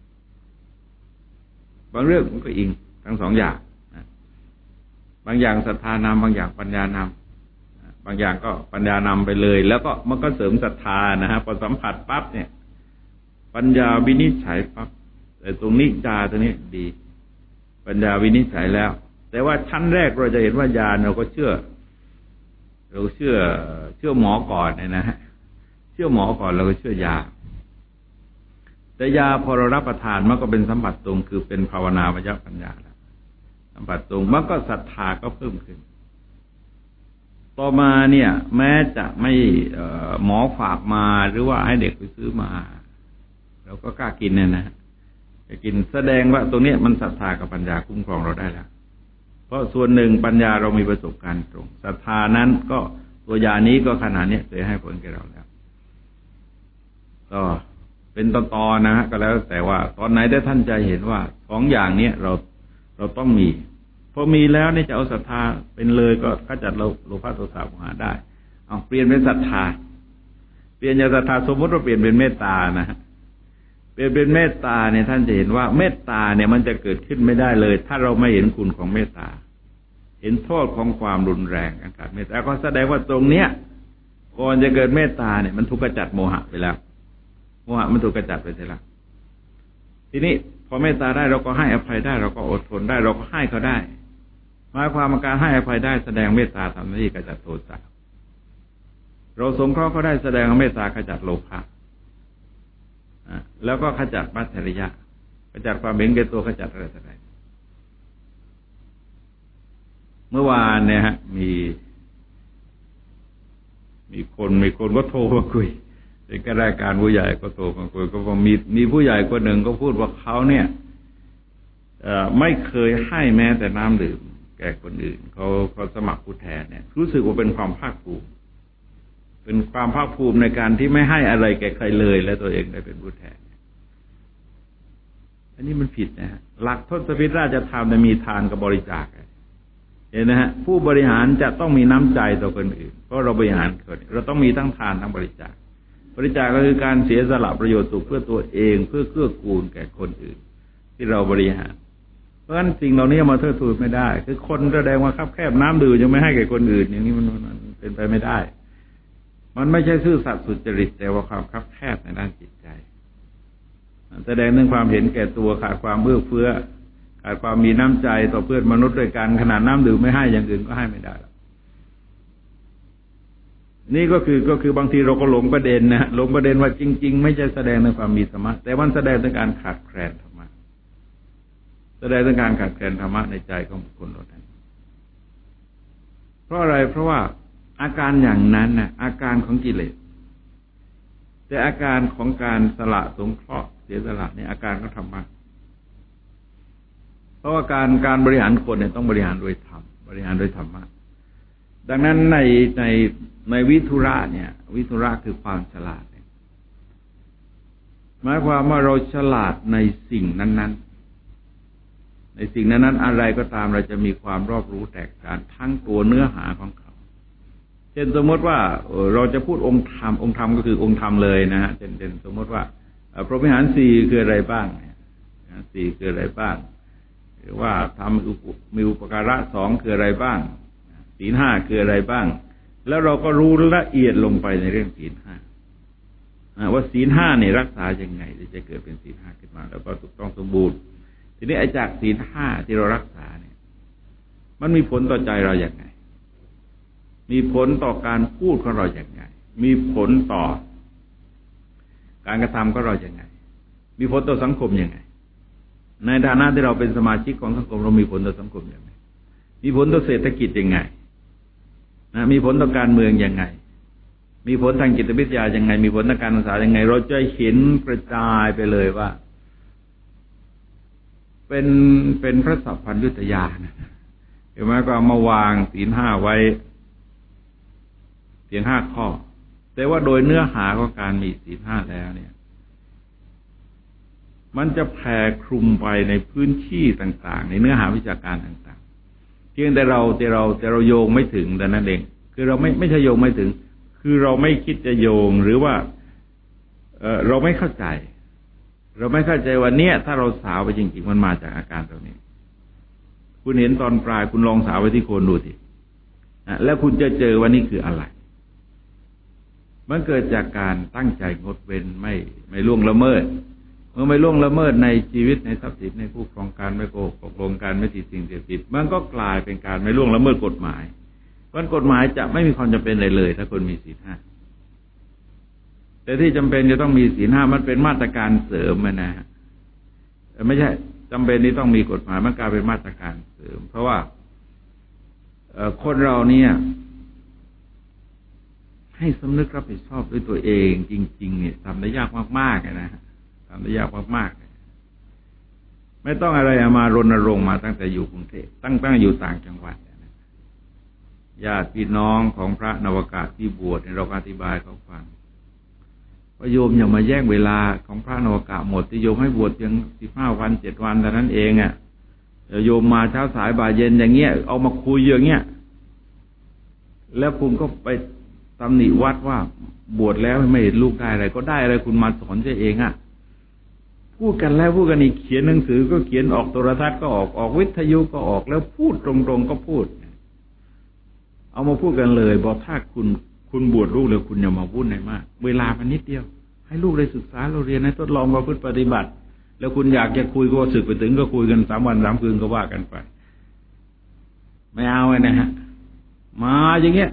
บางเรื่องมันก็อิงทั้งสองอย่างนะบางอย่างศรัทธานำบางอย่างปัญญานำบางอย่างก็ปัญญานำไปเลยแล้วก็มันก็เสริมศรัทธานะฮะพอสัมผัสปั๊บเนี่ยปัญญาวินิจฉัยปั๊บแต่ตรงนิจาตรงนี้ดีปัญญาวินิจฉัยแล้วแต่ว่าชั้นแรกเราจะเห็นว่าญาณเราก็เชื่อเราเชื่อเชื่อหมอก่อนเนี่ยนะฮะเชื่อหมอก่อนเราก็เชื่อยาแต่ยาพอเรารับประทานมันก็เป็นสัมผัสตรงคือเป็นภาวนามยปัญญาแล้วสัมผัสตรงมันก็ศรัทธาก็เพิ่มขึ้นต่อมาเนี่ยแม้จะไม่หมอฝากมาหรือว่าให้เด็กไปซื้อมาเราก็กล้ากินเนี่ยนะจะกินแสดงว่าตรงนี้มันศรัทธากับปัญญาคุ้มครองเราได้แล้วเพราะส่วนหนึ่งปัญญาเรามีประสบการณ์ตรงศรัทธานั้นก็ตัวยานี้ก็ขนาดนี้เคยให้ผลแก่เราแล้วก็เป็นตอนๆนะฮะก็แล้วแต่ว่าตอนไหนได้ท่านใจเห็นว่าสองอย่างนี้เราเราต้องมีพอมีแล้วนี่จะเอาศรัทธาเป็นเลยก็ขจัดโลภะโทสะโมหะได้เอาเปลี่ยนเป็นศรัทธาเปลี่ยนจากศรัทธาสมมติว่าเปลี่ยนเป็นเมตตานะฮะเปลี่ยนเป็นเมตตาเนี่ยท่านจะเห็นว่าเมตตาเนี่ยมันจะเกิดขึ้นไม่ได้เลยถ้าเราไม่เห็นคุณของเมตตาเห็นโทษของความรุนแรงการขาดเมตตาก็แสดงว่าตรงเนี้ยก่อนจะเกิดเมตตาเนี่ยมันถูกกระจัดโมหะไปแล้วโมหะมันถูกกระจัดไปเสียแล้วทีนี้พอเมตตาได้เราก็ให้อภัยได้เราก็อดทนได้เราก็ให้เขาได้หมายความว่าการให้อภัยได้แสดงเมตตาทำหน้าที่กระจัดโทสะเราสงเคราะห์เขาได้แสดงเมตตากระจัดโลภะแล้วก็ขจัดมัจฉริยะขจัดความเห็นแก่ตัวขจัดอะไรต่ออะไรเมื่อวานเนี่ยฮะมีมีคนมีคนก็โทรมาคุยเป็นข้าราชการผู้ใหญ่ก็โทรมาคุยก็บอกมีมีผู้ใหญ่คนหนึ่งก็พูดว่าเขาเนี่ยไม่เคยให้แม้แต่น้ำดื่มแก่คนอื่นเขาเขาสมัครผู้แทนเนี่ยรู้สึกว่าเป็นความภาคภูมิเป็นความภาคภูมิในการที่ไม่ให้อะไรแก่ใครเลยและตัวเองได้เป็นผู้แทนอันนี้มันผิดนะฮะหลักทศพิธราชธรรมเนี่ยมีทานกับบริจาคเห็นนะฮะผู้บริหารจะต้องมีน้ำใจต่อคนอื่นเพราะเราบริหารคนเราต้องมีทั้งทานทั้งบริจาคบริจาคก็คือการเสียสละประโยชน์สุขเพื่อตัวเองเพื่อเกื้อกูลแก่คนอื่นที่เราบริหารเพราะฉะนั้นสิ่งเหล่านี้มาเทิดทูนไม่ได้คือคนแสดงว่าคับแคบน้ำดื่มยังไม่ให้แก่คนอื่นอย่างนี้มันมันเป็นไปไม่ได้มันไม่ใช่ซื่อสัตย์สุจริตแต่ว่าความคับแคบในด้านจิตใจแสดงถึงความเห็นแก่ตัวขาดความเอื้อเฟื้อขาดความมีน้ำใจต่อเพื่อนมนุษย์ด้วยกันขนาดน้ำดื่มไม่ให้อย่างอื่นก็ให้ไม่ได้นี่ก็คือก็คือบางทีเราก็หลงประเด็นนะหลงประเด็นว่าจริงๆไม่ใช่แสดงในความมีธรรมะแต่มันแสดงถึงการขาดแคลนธรรมะแสดงถึงการขาดแคลนธรรมะในใจของบุคคลเหล่านั้นเพราะอะไรเพราะว่าอาการอย่างนั้นน่ะอาการของกิเลสแต่อาการของการสละสงเคราะห์เสียสละนี่อาการของธรรมะเพราะว่าการการบริหารคนเนี่ยต้องบริหารโดยธรรมบริหารโดยธรรมะดังนั้นในในในวิทุระเนี่ยวิทุระคือความฉลาดเนี่ยหมายความว่าเราฉลาดในสิ่งนั้นๆในสิ่งนั้นๆอะไรก็ตามเราจะมีความรอบรู้แตกต่างทั้งตัวเนื้อหาของเขาเช่นสมมติว่าเราจะพูดองค์ธรรมองค์ธรรมก็คือองค์ธรรมเลยนะฮะเช่นเช่นสมมติว่าพรหมวิหารสี่คืออะไรบ้างสี่คืออะไรบ้างหรือว่าทำมีอุปการะสองคืออะไรบ้างศีลห้าคืออะไรบ้างแล้วเราก็รู้ละเอียดลงไปในเรื่องศีลห้าว่าศีลห้าเนี่ยรักษาอย่างไงที่จะเกิดเป็นศีลห้าขึ้นมาแล้วก็ถูกต้องสมบูรณ์ทีนี้ไอ้จากศีลห้าที่เรารักษาเนี่ยมันมีผลต่อใจเราอย่างไงมีผลต่อการพูดของเราอย่างไงมีผลต่อการกระทำของเราอย่างไงมีผลต่อสังคมอย่างไงในฐานะที่เราเป็นสมาชิกของสังคมเรามีผลต่อสังคมอย่างไรมีผลต่อเศรษฐกิจยังไงนะมีผลต่อการเมืองยังไงมีผลทางจิตวิทยายังไงมีผลทางการศึกษายังไงเราจะเห็นกระจายไปเลยว่าเป็นเป็นพระสัพพัญญุตญาณเห็นไหมก็เอามาวางศีลห้าไว้เพียงห้าข้อแต่ว่าโดยเนื้อหาของการมีศีลห้าแล้วเนี่ยมันจะแผ่คลุมไปในพื้นที่ต่างๆในเนื้อหาวิชาการต่างๆเพียงแต่เราแต่เราแต่เราโยงไม่ถึงแต่นั้นเองคือเราไม่ไม่ใช่โยงไม่ถึงคือเราไม่คิดจะโยงหรือว่าเออเราไม่เข้าใจเราไม่เข้าใจว่าเนี่ยถ้าเราสาวไปจริงๆมันมาจากอาการตรงนี้คุณเห็นตอนปลายคุณลองสาวไปที่โคนดูสิแล้วคุณจะเจอว่านี่คืออะไรมันเกิดจากการตั้งใจงดเว้นไม่ไม่ล่วงละเมิดเมื่อไม่ล่วงละเมิดในชีวิตในทรัพย์สินในผู้ครองการไม่โกหกตกลงการไม่ติดสิ่งเสพติดมันก็กลายเป็นการไม่ล่วงละเมิดกฎหมายเพราะกฎหมายจะไม่มีความจำเป็นอะไรเลยถ้าคนมีศีลห้าแต่ที่จำเป็นจะต้องมีศีลห้ามันเป็นมาตรการเสริมนะฮะไม่ใช่จำเป็นที่ต้องมีกฎหมายมันกลายเป็นมาตรการเสริมเพราะว่าคนเราเนี่ยให้สำนึกรับผิดชอบด้วยตัวเองจริงๆเนี่ยทำได้ยากมากๆนะทำได้ยากมากๆไม่ต้องอะไรมารณรงค์มาตั้งแต่อยู่กรุงเทพตั้งตั้งอยู่ต่างจังหวัดญาติพี่น้องของพระนวากาที่บวชเราอธิบายเขาฟังว่าโยมอย่ามาแย่งเวลาของพระนวากาหมดที่โยมให้บวชเพียงสิบห้าวันเจ็ดวันแต่นั้นเองอ่ะโยมมาเช้าสายบ่ายเย็นอย่างเงี้ยเอามาคุยอย่างเงี้ยแล้วคุณก็ไปตำหนิวัดว่าบวชแล้วไม่เห็นลูกได้อะไรก็ได้อะไรคุณมาสอนเสียเองอ่ะพูดกันแล้วพูดกันอีกเขียนหนังสือก็เขียนออกโทรทัศน์ก็ออกออกวิทยุก็ออกแล้วพูดตรงๆก็พูดเอามาพูดกันเลยบอกถ้าคุณคุณบวชลูกเลยคุณอย่ามาวุ่นในมากเวลามันนิดเดียวให้ลูกได้ศึกษาเราเรียนให้ทดลองประพฤติปฏิบัติแล้วคุณอยากจะคุยก็สึกไปถึงก็คุยกันสามวันสามคืนก็ว่ากันไปไม่เอาไงนะฮะมาอย่างเงี้ย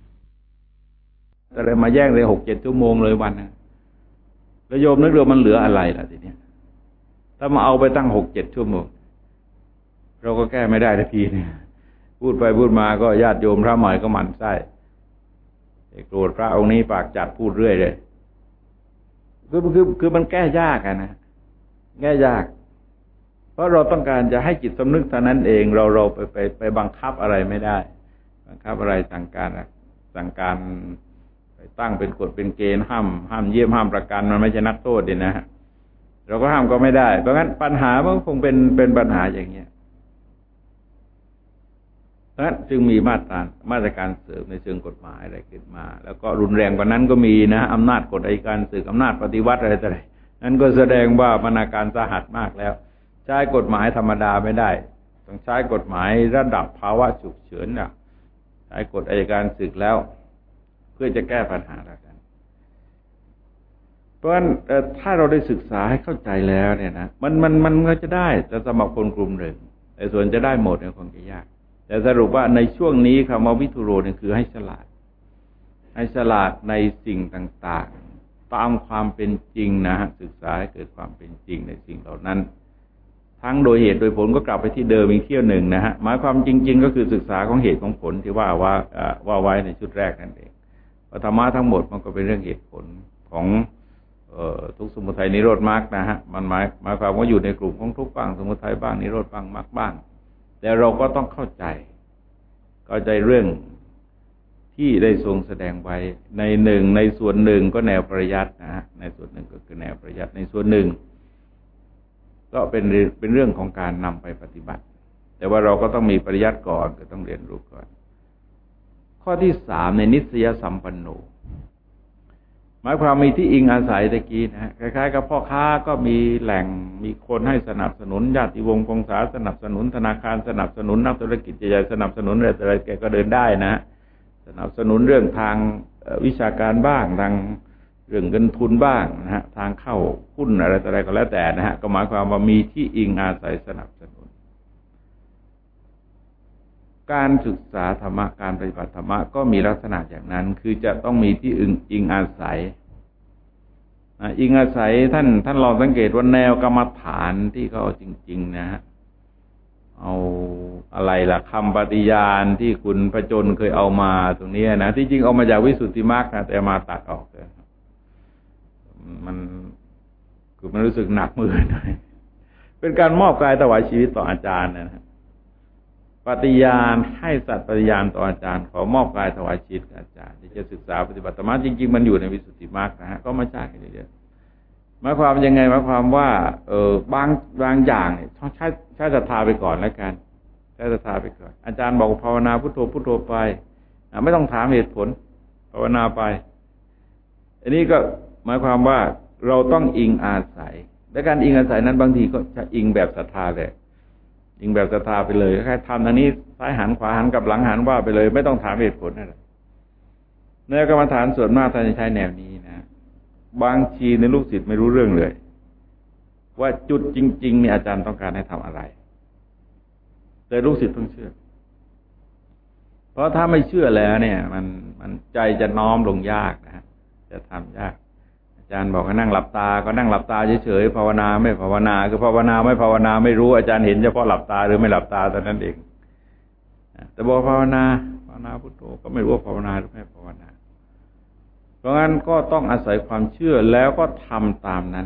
ก็เลยมาแย่งเลยหกเจ็ดชั่วโมงเลยวันนะแล้วโยมนึกดูมันเหลืออะไรล่ะทีเนี้ยถ้ามาเอาไปตั้งหกเจ็ดชั่วโมงเราก็แก้ไม่ได้ทันทีเนี่ยพูดไปพูดมาก็ญาติโยมพระใหม่ก็หมั่นไส้โกรธพระองค์นี้ปากจัดพูดเรื่อยเลยคือคือคือมันแก้ยากอะนะแก้ยากเพราะเราต้องการจะให้จิตสำนึกเท่านั้นเองเราเราไปไปไปบังคับอะไรไม่ได้บังคับอะไรสั่งการสั่งการไปตั้งเป็นกฎเป็นเกณฑ์ห้ามห้ามเยี่ยมห้ามประกันมันไม่ใช่นักโทษดินะฮะเราก็ห้ามก็ไม่ได้เพราะงั้นปัญหามันคงเป็นเป็นปัญหาอย่างเงี้ยนั้นจึงมีมาตรามาตรการเสริมในเชิงกฎหมายอะไรขึ้นมาแล้วก็รุนแรงกว่านั้นก็มีนะอำนาจกฎอัยการศึกอำนาจปฏิวัติอะไรต่ออะไรนั้นก็แสดงว่ามันอาการสาหัสมากแล้วใช้กฎหมายธรรมดาไม่ได้ต้องใช้กฎหมายระดับภาวะฉุกเฉินน่ะใช้กฎอัยการศึกแล้วเพื่อจะแก้ปัญหาแล้วกันเพราะฉะนั้นถ้าเราได้ศึกษาให้เข้าใจแล้วเนี่ยนะมันมันมันก็จะได้แต่สำหรับคนกลุ่มหนึ่งแต่ส่วนจะได้หมดเนี่ยคงจะยากแต่สรุปว่าในช่วงนี้คำว่าวิทุโรเนี่ยคือให้ฉลาดให้ฉลาดในสิ่งต่างๆตามความเป็นจริงนะฮะศึกษาให้เกิดความเป็นจริงในสิ่งเหล่านั้นทั้งโดยเหตุโดยผลก็กลับไปที่เดิมอีกเที่ยวหนึ่งนะฮะหมายความจริงๆก็คือศึกษาของเหตุของผลที่ว่าว่าว่าไว้ในชุดแรกนั่นเองธรรมะทั้งหมดมันก็เป็นเรื่องเหตุผลของเอ่อทุกสมุทัยนิโรธมรรคนะฮะมันหมายหมายความว่าอยู่ในกลุ่มของทุกข์บ้างสมุทัยบ้างนิโรธบ้างมรรคบ้างแต่เราก็ต้องเข้าใจเข้าใจเรื่องที่ได้ทรงแสดงไว้ในหนึ่งในส่วนหนึ่งก็แนวปริยัตินะฮะในส่วนหนึ่งก็คือแนวปริยัติในส่วนหนึ่งก็เป็นเป็นเรื่องของการนำไปปฏิบัติแต่ว่าเราก็ต้องมีปริยัติก่อนก็ต้องเรียนรู้ก่อนข้อที่สามในนิสยสัมปันโนหมายความมีที่อิงอาศัยตะกี้นะฮะคล้ายๆกับพ่อค้าก็มีแหล่งมีคนให้สนับสนุนญาติวงศ์กงษาสนับสนุนธนาคารสนับสนุนนักธุรกิจใหญ่ๆสนับสนุนอะไรอะไรแกก็เดินได้นะสนับสนุนเรื่องทางวิชาการบ้างทางเรื่องเงินทุนบ้างนะฮะทางเข้าหุ้นอะไรอะไรก็แล้วแต่นะฮะก็หมายความว่ามีที่อิงอาศัยสนับสนุนการศึกษาธรรมะการปฏิบัติธรรมะก็มีลักษณะอย่างนั้นคือจะต้องมีที่อิงอิงอาศัยอิงอาศัยท่านท่านลองสังเกตว่าแนวกรรมฐานที่เขาจริงๆนะฮะเอาอะไรล่ะคำปฏิญาณที่คุณพระจนเคยเอามาตรงนี้นะที่จริงเอามาจากวิสุทธิมรรคนะแต่มาตัดออกเลยมันคือมันรู้สึกหนักมือหน่อยเป็นการมอบกายถวายชีวิตต่ออาจารย์นะฮะปฏิญาณให้สัตย์ปฏิญาณต่ออาจารย์ขอมอบกายถวายชีวิตอาจารย์ที่จะศึกษาปฏิบัติธรรมจริงๆมันอยู่ในวิสุทธิมรรคนะฮะก็ไม่ใช่เยอะหมายความยังไงหมายความว่าเออบางบางอย่างเนี่ยใช้ใช้ศรัทธาไปก่อนแล้วกันใช้ศรัทธาไปก่อนอาจารย์บอกภาวนาพุทโธพุทโธไปไม่ต้องถามเหตุผลภาวนาไปอันนี้ก็หมายความว่าเราต้องอิงอาศัยและการอิงอาศัยนั้นบางทีก็จะอิงแบบศรัทธาเลยอิงแบบศรัทธาไปเลยแค่ทำทางนี้ซ้ายหันขวาหันกับหลังหันว่าไปเลยไม่ต้องถามเหตุผลอะไรแนวกรรมฐานส่วนมากท่านจะใช้แนวนี้นะบางทีในลูกศิษย์ไม่รู้เรื่องเลยว่าจุดจริงๆเนี่ยอาจารย์ต้องการให้ทำอะไรแต่ลูกศิษย์ต้องเชื่อเพราะถ้าไม่เชื่อแล้วเนี่ยมันมันใจจะน้อมลงยากนะจะทำยากอาจารย์บอกให้นั่งหลับตาก็นั่งหลับตาเฉยๆภาวนาไม่ภาวนาคือภาวนาไม่ภาวนาไม่รู้อาจารย์เห็นเฉพาะหลับตาหรือไม่หลับตาเท่านั้นเองแต่บอกภาวนาภาวนาพุทโธก็ไม่รู้ว่าภาวนาหรือไม่ภาวนาเพราะงั้นก็ต้องอาศัยความเชื่อแล้วก็ทำตามนั้น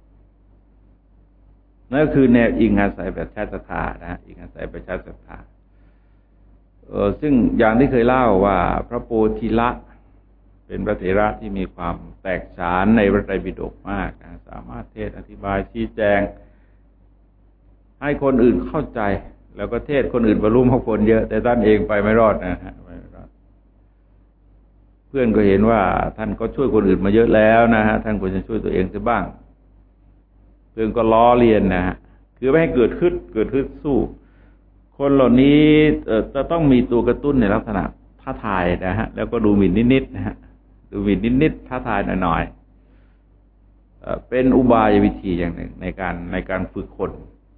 นั่นก็คือแนวอิงอาศัยแบบชาติศรัทธานะอิงอาศัยแบบชาติศรัทธาเออซึ่งอย่างที่เคยเล่าว่าพระโพธิละเป็นพระเถระที่มีความแตกฉานในพระไตรปิฎกมากนะสามารถเทศอธิบายชี้แจงให้คนอื่นเข้าใจแล้วก็เทศคนอื่นบรรลุมรรคผลเยอะแต่ท่านเองไปไม่รอดนะฮะไม่รอดเพื่อนก็เห็นว่าท่านก็ช่วยคนอื่นมาเยอะแล้วนะฮะท่านควรจะช่วยตัวเองซะบ้างเพื่อนก็ล้อเลียนนะฮะคือไม่ให้เกิดขึ้นเกิดขึ้นสู้คนเหล่านี้เอ่อจะต้องมีตัวกระตุ้นในลักษณะท้าทายนะฮะแล้วก็ดูหมิ่นนิดๆนะฮะดูหมิ่นนิดๆท้าทายหน่อยๆเอ่อเป็นอุบายวิธีอย่างหนึ่งในการในการฝึกคน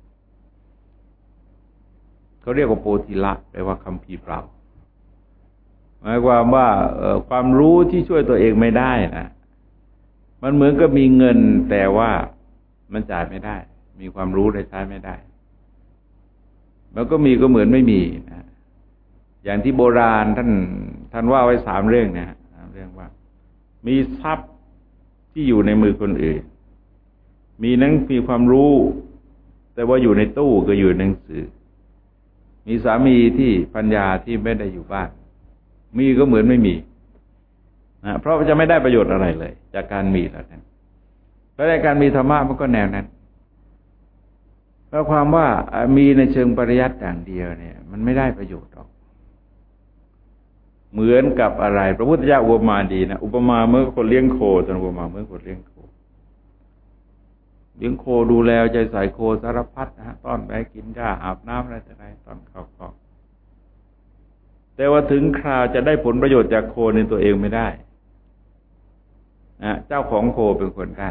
เขาเรียกว่าโพธิละแปลว่าคัมภีร์เปล่าหมายความว่าเอ่อความรู้ที่ช่วยตัวเองไม่ได้นะมันเหมือนกับมีเงินแต่ว่ามันจ่ายไม่ได้มีความรู้แต่ใช้ไม่ได้มันก็มีก็เหมือนไม่มีนะอย่างที่โบราณท่านท่านว่าไว้สามเรื่องนะสามเรื่องว่ามีทรัพย์ที่อยู่ในมือคนอื่นมีหนังมีความรู้แต่ว่าอยู่ในตู้ก็อยู่ในหนังสือมีสามีที่ปัญญาที่ไม่ได้อยู่บ้านมีก็เหมือนไม่มีนะเพราะจะไม่ได้ประโยชน์อะไรเลยจากการมีแล้วนั้นเพราะในการมีธรรมะมันก็แนวนั้นเพราะความว่ามีในเชิงปริยัติอย่างเดียวเนี่ยมันไม่ได้ประโยชน์หรอกเหมือนกับอะไรพระพุทธเจ้าอุปมาดีนะอุปมาเมื่อคนเลี้ยงโคตอนอุปมาเมื่อคนเลี้ยงโคเลี้ยงโคดูแลใจใส่โคสารพัดนะฮะต้อนไปกินหญ้าอาบน้ำอะไรต่ออะไรตอนเข้าคอกแต่ว่าถึงคราวจะได้ผลประโยชน์จากโคในตัวเองไม่ได้นะเจ้าของโคเป็นคนได้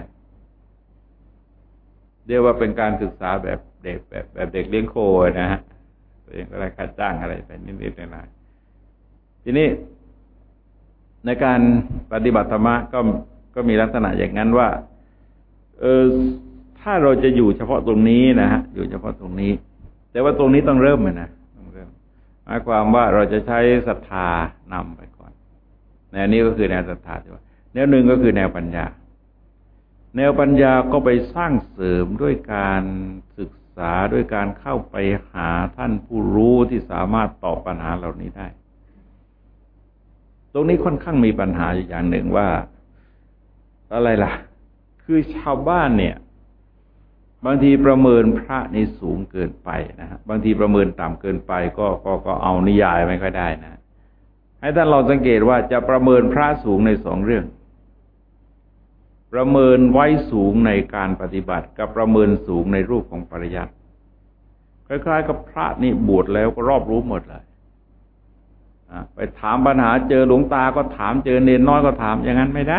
เรียกว่าเป็นการศึกษาแบบเด็กแบบแบบเด็กเลี้ยงโคนะฮะตัวเองก็ได้ค่าจ้างอะไรไปนิดๆหน่อยๆทีนี้ในการปฏิบัติธรรมะก็ก็มีลักษณะอย่างนั้นว่าเออถ้าเราจะอยู่เฉพาะตรงนี้นะฮะอยู่เฉพาะตรงนี้แต่ว่าตรงนี้ต้องเริ่มเลยนะต้องเริ่มหมายความว่าเราจะใช้ศรัทธานำไปก่อนแนวนี้ก็คือแนวศรัทธาใช่ไหมแนวหนึ่งก็คือแนวปัญญาแนวปัญญาก็ไปสร้างเสริมด้วยการศึกษาด้วยการเข้าไปหาท่านผู้รู้ที่สามารถตอบปัญหาเหล่านี้ได้ตรงนี้ค่อนข้างมีปัญหาอย่างหนึ่งว่าอะไรล่ะคือชาวบ้านเนี่ยบางทีประเมินพระนี่สูงเกินไปนะฮะบางทีประเมินต่ำเกินไปก็ก็ก็เอานิยายไม่ค่อยได้นะให้ท่านลองสังเกตว่าจะประเมินพระสูงในสองเรื่องประเมินไว้สูงในการปฏิบัติกับประเมินสูงในรูปของปริยัติคล้ายๆกับพระนี่บวชแล้วก็รอบรู้หมดเลยไปถามปัญหาเจอหลวงตาก็ถามเจอเนรน้อยก็ถามอย่างนั้นไม่ได้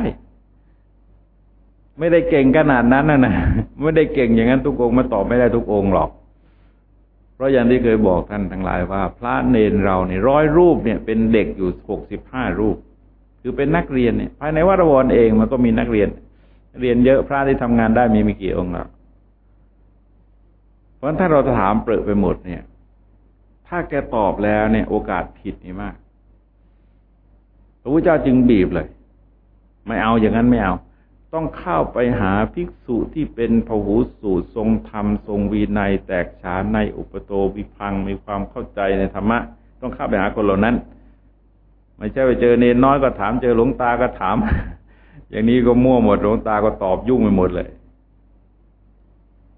ไม่ได้เก่งขนาดนั้นนะนะไม่ได้เก่งอย่างนั้นทุกองค์มาตอบไม่ได้ทุกองค์หรอกเพราะอย่างที่เคยบอกท่านทั้งหลายว่าพระเนรเราเนี่ยร้อยรูปเนี่ยเป็นเด็กอยู่หกสิบห้ารูปคือเป็นนักเรียนเนี่ยภายในวัดบวรเองมันก็มีนักเรียนเรียนเยอะพระที่ทำงานได้มีไม่กี่องค์หรอกเพราะถ้าเราถามเปรอะไปหมดเนี่ยถ้าแกตอบแล้วเนี่ยโอกาสผิดนี่มากพระพุทธเจ้าจึงบีบเลยไม่เอาอย่างนั้นไม่เอาต้องเข้าไปหาภิกษุที่เป็นพหูสูตรทรงธรรมทรงวินัยแตกฉานในอุปโตวิภังมีความเข้าใจในธรรมะต้องเข้าไปหาคนเหล่านั้นไม่ใช่ไปเจอเนรน้อยก็ถามเจอหลวงตาก็ถามอย่างนี้ก็มั่วหมดหลวงตาก็ตอบยุ่งไปหมดเลย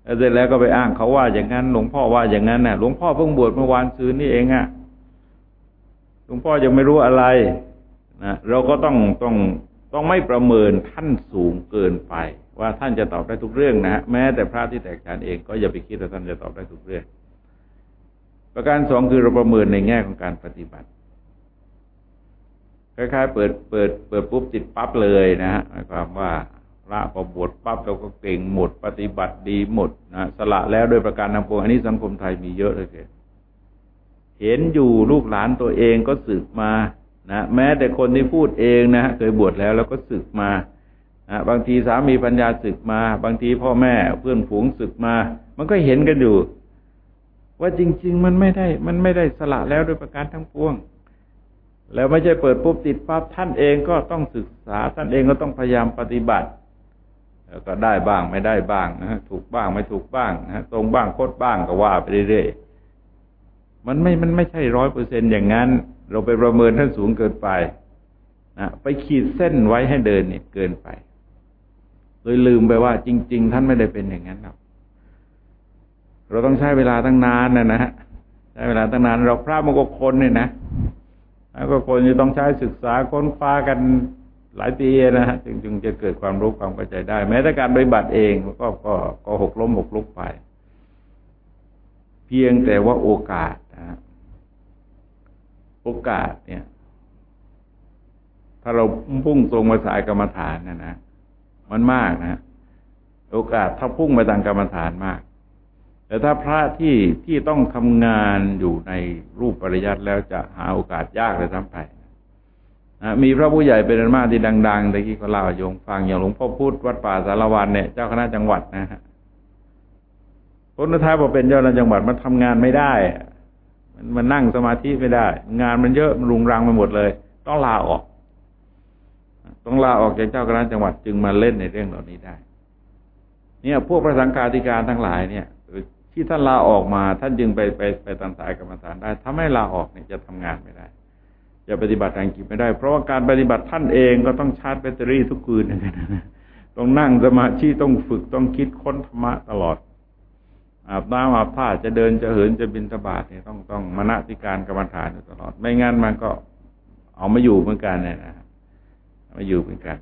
เสร็จแล้วก็ไปอ้างเขาว่าอย่างนั้นหลวงพ่อว่าอย่างนั้นน่ะหลวงพ่อเพิ่งบวชเมื่อวานซืนนี่เองอ่ะหลวงพ่อยังไม่รู้อะไรนะเราก็ต้องต้องต้องไม่ประเมินท่านสูงเกินไปว่าท่านจะตอบได้ทุกเรื่องนะแม้แต่พระที่แตกฉานเองก็อย่าไปคิดว่าท่านจะตอบได้ทุกเรื่องประการสองคือเราประเมินในแง่ของการปฏิบัติคล้ายๆเปิดเปิดเปิดปุ๊บติดปั๊บเลยนะฮะหมายความว่าพระพอบวชปั๊บเราก็เก่งหมดปฏิบัติดีหมดนะสละแล้วโดยประการทั้งปวงอันนี้สังคมไทยมีเยอะเลยเห็นอยู่ลูกหลานตัวเองก็สึกมานะแม้แต่คนที่พูดเองนะเคยบวชแล้วแล้วก็สึกมานะบางทีสามีปัญญาสึกมาบางทีพ่อแม่เพื่อนฝูงสึกมามันก็เห็นกันอยู่ว่าจริงๆมันไม่ได้มันไม่ได้สละแล้วโดยประการทั้งปวงแล้วไม่ใช่เปิดปุ๊บติดปั๊บท่านเองก็ต้องศึกษาท่านเองก็ต้องพยายามปฏิบัติแล้วก็ได้บ้างไม่ได้บ้างนะฮะถูกบ้างไม่ถูกบ้างนะตรงบ้างโคตรบ้างก็ว่าไปเรื่อยๆมันไม่มันไม่ใช่ร้อยเปอร์เซ็นต์อย่างนั้นเราไปประเมินท่านสูงเกินไปนะไปขีดเส้นไว้ให้เดินเนี่ยเกินไปโดยลืมไปว่าจริงๆท่านไม่ได้เป็นอย่างนั้นหรอกเราต้องใช้เวลาตั้งนานนะนะฮะใช้เวลาตั้งนานเราพระมงคลคนเนี่ยนะแล้วก็คนจะต้องใช้ศึกษาค้นคว้ากันหลายปีนะฮะจึงจึงจะเกิดความรู้ความเข้าใจได้แม้แต่การปฏิบัติเองก็ก็ก็หกล้มหกลุกไปเพียงแต่ว่าโอกาสนะโอกาสเนี่ยถ้าเราพุ่งตรงมาสายกรรมฐานนะนะมันมากนะโอกาสถ้าพุ่งไปทางกรรมฐานมากแต่ถ้าพระที่ที่ต้องทำงานอยู่ในรูปปริยัติแล้วจะหาโอกาสยากเลยทั้งไปนะมีพระผู้ใหญ่เป็นอันมากที่ดังๆแต่กี้ก็เล่าโยมฟังอย่างหลวงพ่อพุธวัดป่าสารวันเนี่ยเจ้าคณะจังหวัดนะฮะคนท้ายพอเป็นเจ้าคณะจังหวัดมันทำงานไม่ได้มันมันนั่งสมาธิไม่ได้งานมันเยอะมันรุงรังไปหมดเลยต้องลาออกต้องลาออกจากเจ้าคณะจังหวัดจึงมาเล่นในเรื่องเหล่านี้ได้เนี่ยพวกพระสังฆาธิการทั้งหลายเนี่ยที่ท่านลาออกมาท่านจึงไปไปไปตามสายกรรมฐานได้ถ้าไม่ลาออกเนี่ยจะทำงานไม่ได้จะปฏิบัติทางจิตไม่ได้เพราะว่าการปฏิบัติท่านเองก็ต้องชาร์จแบตเตอรี่ทุกคืนต้องนั่งสมาธิต้องฝึกต้องคิดค้นธรรมะตลอดอาบน้ำอาบท่าจะเดินจะเหินจะบิณฑบาตเนี่ยต้องต้องมนสิการกรรมฐานอยู่ตลอดไม่งั้นมันก็เอาไม่อยู่เหมือนกันเนี่ยนะไม่อยู่เหมือนกัน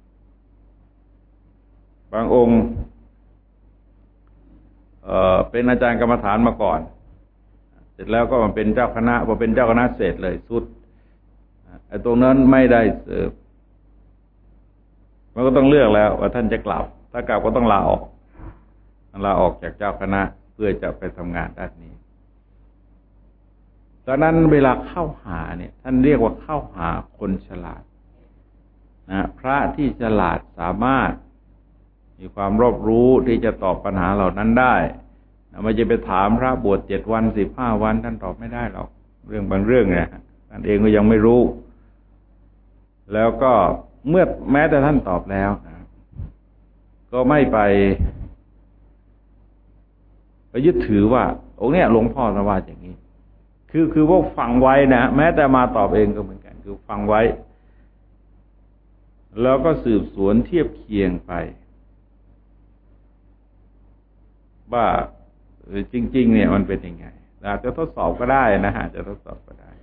บางองค์เอ่อเป็นอาจารย์กรรมฐานมาก่อนเสร็จแล้วก็มาเป็นเจ้าคณะพอเป็นเจ้าคณะเสร็จเลยสุดไอ้ตรงนั้นไม่ได้เสิร์ฟมันก็ต้องเลือกแล้วว่าท่านจะกลับถ้ากลับก็ต้องลาออกลาออกจากเจ้าคณะเพื่อจะไปทำงานด้านนี้ดังนั้นเวลาเข้าหาเนี่ยท่านเรียกว่าเข้าหาคนฉลาดนะพระที่ฉลาดสามารถมีความรอบรู้ที่จะตอบปัญหาเหล่านั้นได้ไม่จะไปถามพระบวชเจ็ดวันสิบห้าวันท่านตอบไม่ได้หรอกเรื่องบางเรื่องเนี่ยท่านเองก็ยังไม่รู้แล้วก็เมื่อแม้แต่ท่านตอบแล้วนะก็ไม่ไปไปยึดถือว่าองค์เนี้ยหลวงพ่อสว่าอย่างนี้คือคือว่าฟังไว้นะแม้แต่มาตอบเองก็เหมือนกันคือฟังไว้แล้วก็สืบสวนเทียบเคียงไปว่าจริงๆเนี่ยมันเป็นยังไงอาจจะทดสอบก็ได้นะฮะจะทดสอบก็ได้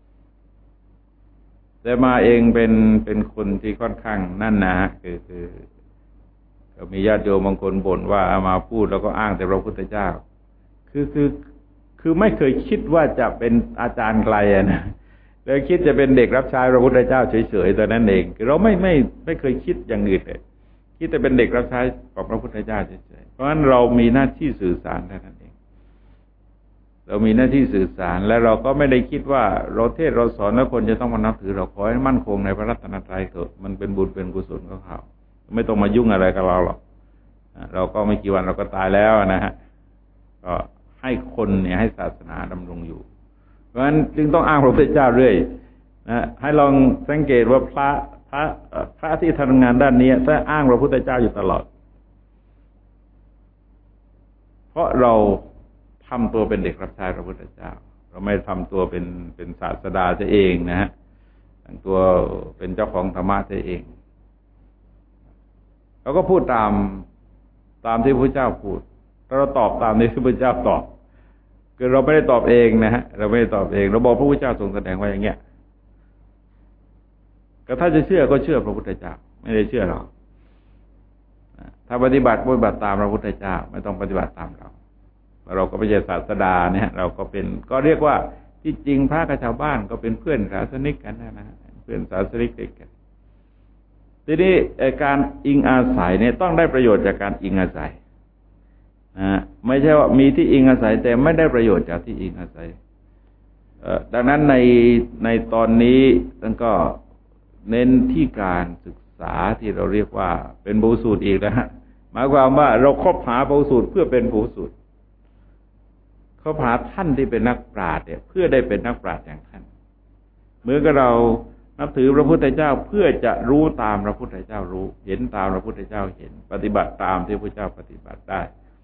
แต่มาเองเป็นเป็นคนที่ค่อนข้างนั่นนะฮะคือคือก็มีญาติโยมบางคนบ่นว่าเอามาพูดแล้วก็อ้างแต่พระพุทธเจ้าคือคือคือไม่เคยคิดว่าจะเป็นอาจารย์ไกลนะเลยคิดจะเป็นเด็กรับใช้พระพุทธเจ้าเฉยๆแต่นั้นเองคือเราไม่ไม่ไม่เคยคิดอย่างอื่นเลยคิดแต่เป็นเด็กรับใช้ของพระพุทธเจ้าเฉยๆเพราะฉะนั้นเรามีหน้าที่สื่อสารเท่านั้นเองเรามีหน้าที่สื่อสารและเราก็ไม่ได้คิดว่าเราเทศเราสอนแล้วคนจะต้องมานับถือเราขอให้มั่นคงในพระรัตนตรัยเถอะมันเป็นบุญเป็นกุศลของเขาไม่ต้องมายุ่งอะไรกับเราหรอกเราก็ไม่กี่วันเราก็ตายแล้วนะฮะก็ให้คนเนี่ยให้ศาสนาดำรงอยู่เพราะฉะนั้นจึงต้องอ้างพระพุทธเจ้าเรื่อยนะให้ลองสังเกตว่าพระพระพระที่ทำงานด้านนี้ถ้าอ้างพระพุทธเจ้าอยู่ตลอดเพราะเราทำตัวเป็นเด็กรับใช้พระพุทธเจ้าเราไม่ทำตัวเป็นเป็นศาสดาซะเองนะฮะแต่งตัวเป็นเจ้าของธรรมะซะเองเราก็พูดตามตามที่พระเจ้าพูดเราตอบตามที่พระพุทธเจ้าตอบคือเราไม่ได้ตอบเองนะฮะเราไม่ได้ตอบเองเราบอกพระพุทธเจ้าทรงแสดงไว้อย่างเงี้ยก็ถ้าจะเชื่อก็เชื่อพระพุทธเจ้าไม่ได้เชื่อเราถ้าปฏิบัติปฏิบัติตามพระพุทธเจ้าไม่ต้องปฏิบัติตามเราเราก็ไม่ใช่ศาสดาเนี่ยเราก็เป็นก็เรียกว่าที่จริงพระกับชาวบ้านก็เป็นเพื่อนศาสนิกกันนะฮะเพื่อนศาสนิกกันทีนี้การอิงอาศัยเนี่ยต้องได้ประโยชน์จากการอิงอาศัยนะไม่ใช่ว่ามีที่อิงอาศัยแต่ไม่ได้ประโยชน์จากที่อิงอาศัยดังนั้นในในตอนนี้ท่านก็เน้นที่การศึกษาที่เราเรียกว่าเป็นพหุสูตรอีกนะฮะหมายความว่าเราคบหาพหุสูตรเพื่อเป็นพหุสูตรคบหาท่านที่เป็นนักปราชญ์เนี่ยเพื่อได้เป็นนักปราชญ์อย่างท่านเหมือนกับเรานับถือพระพุทธเจ้าเพื่อจะรู้ตามพระพุทธเจ้ารู้เห็นตามพระพุทธเจ้าเห็นปฏิบัติตามที่พระพุทธเจ้าปฏิบัติได้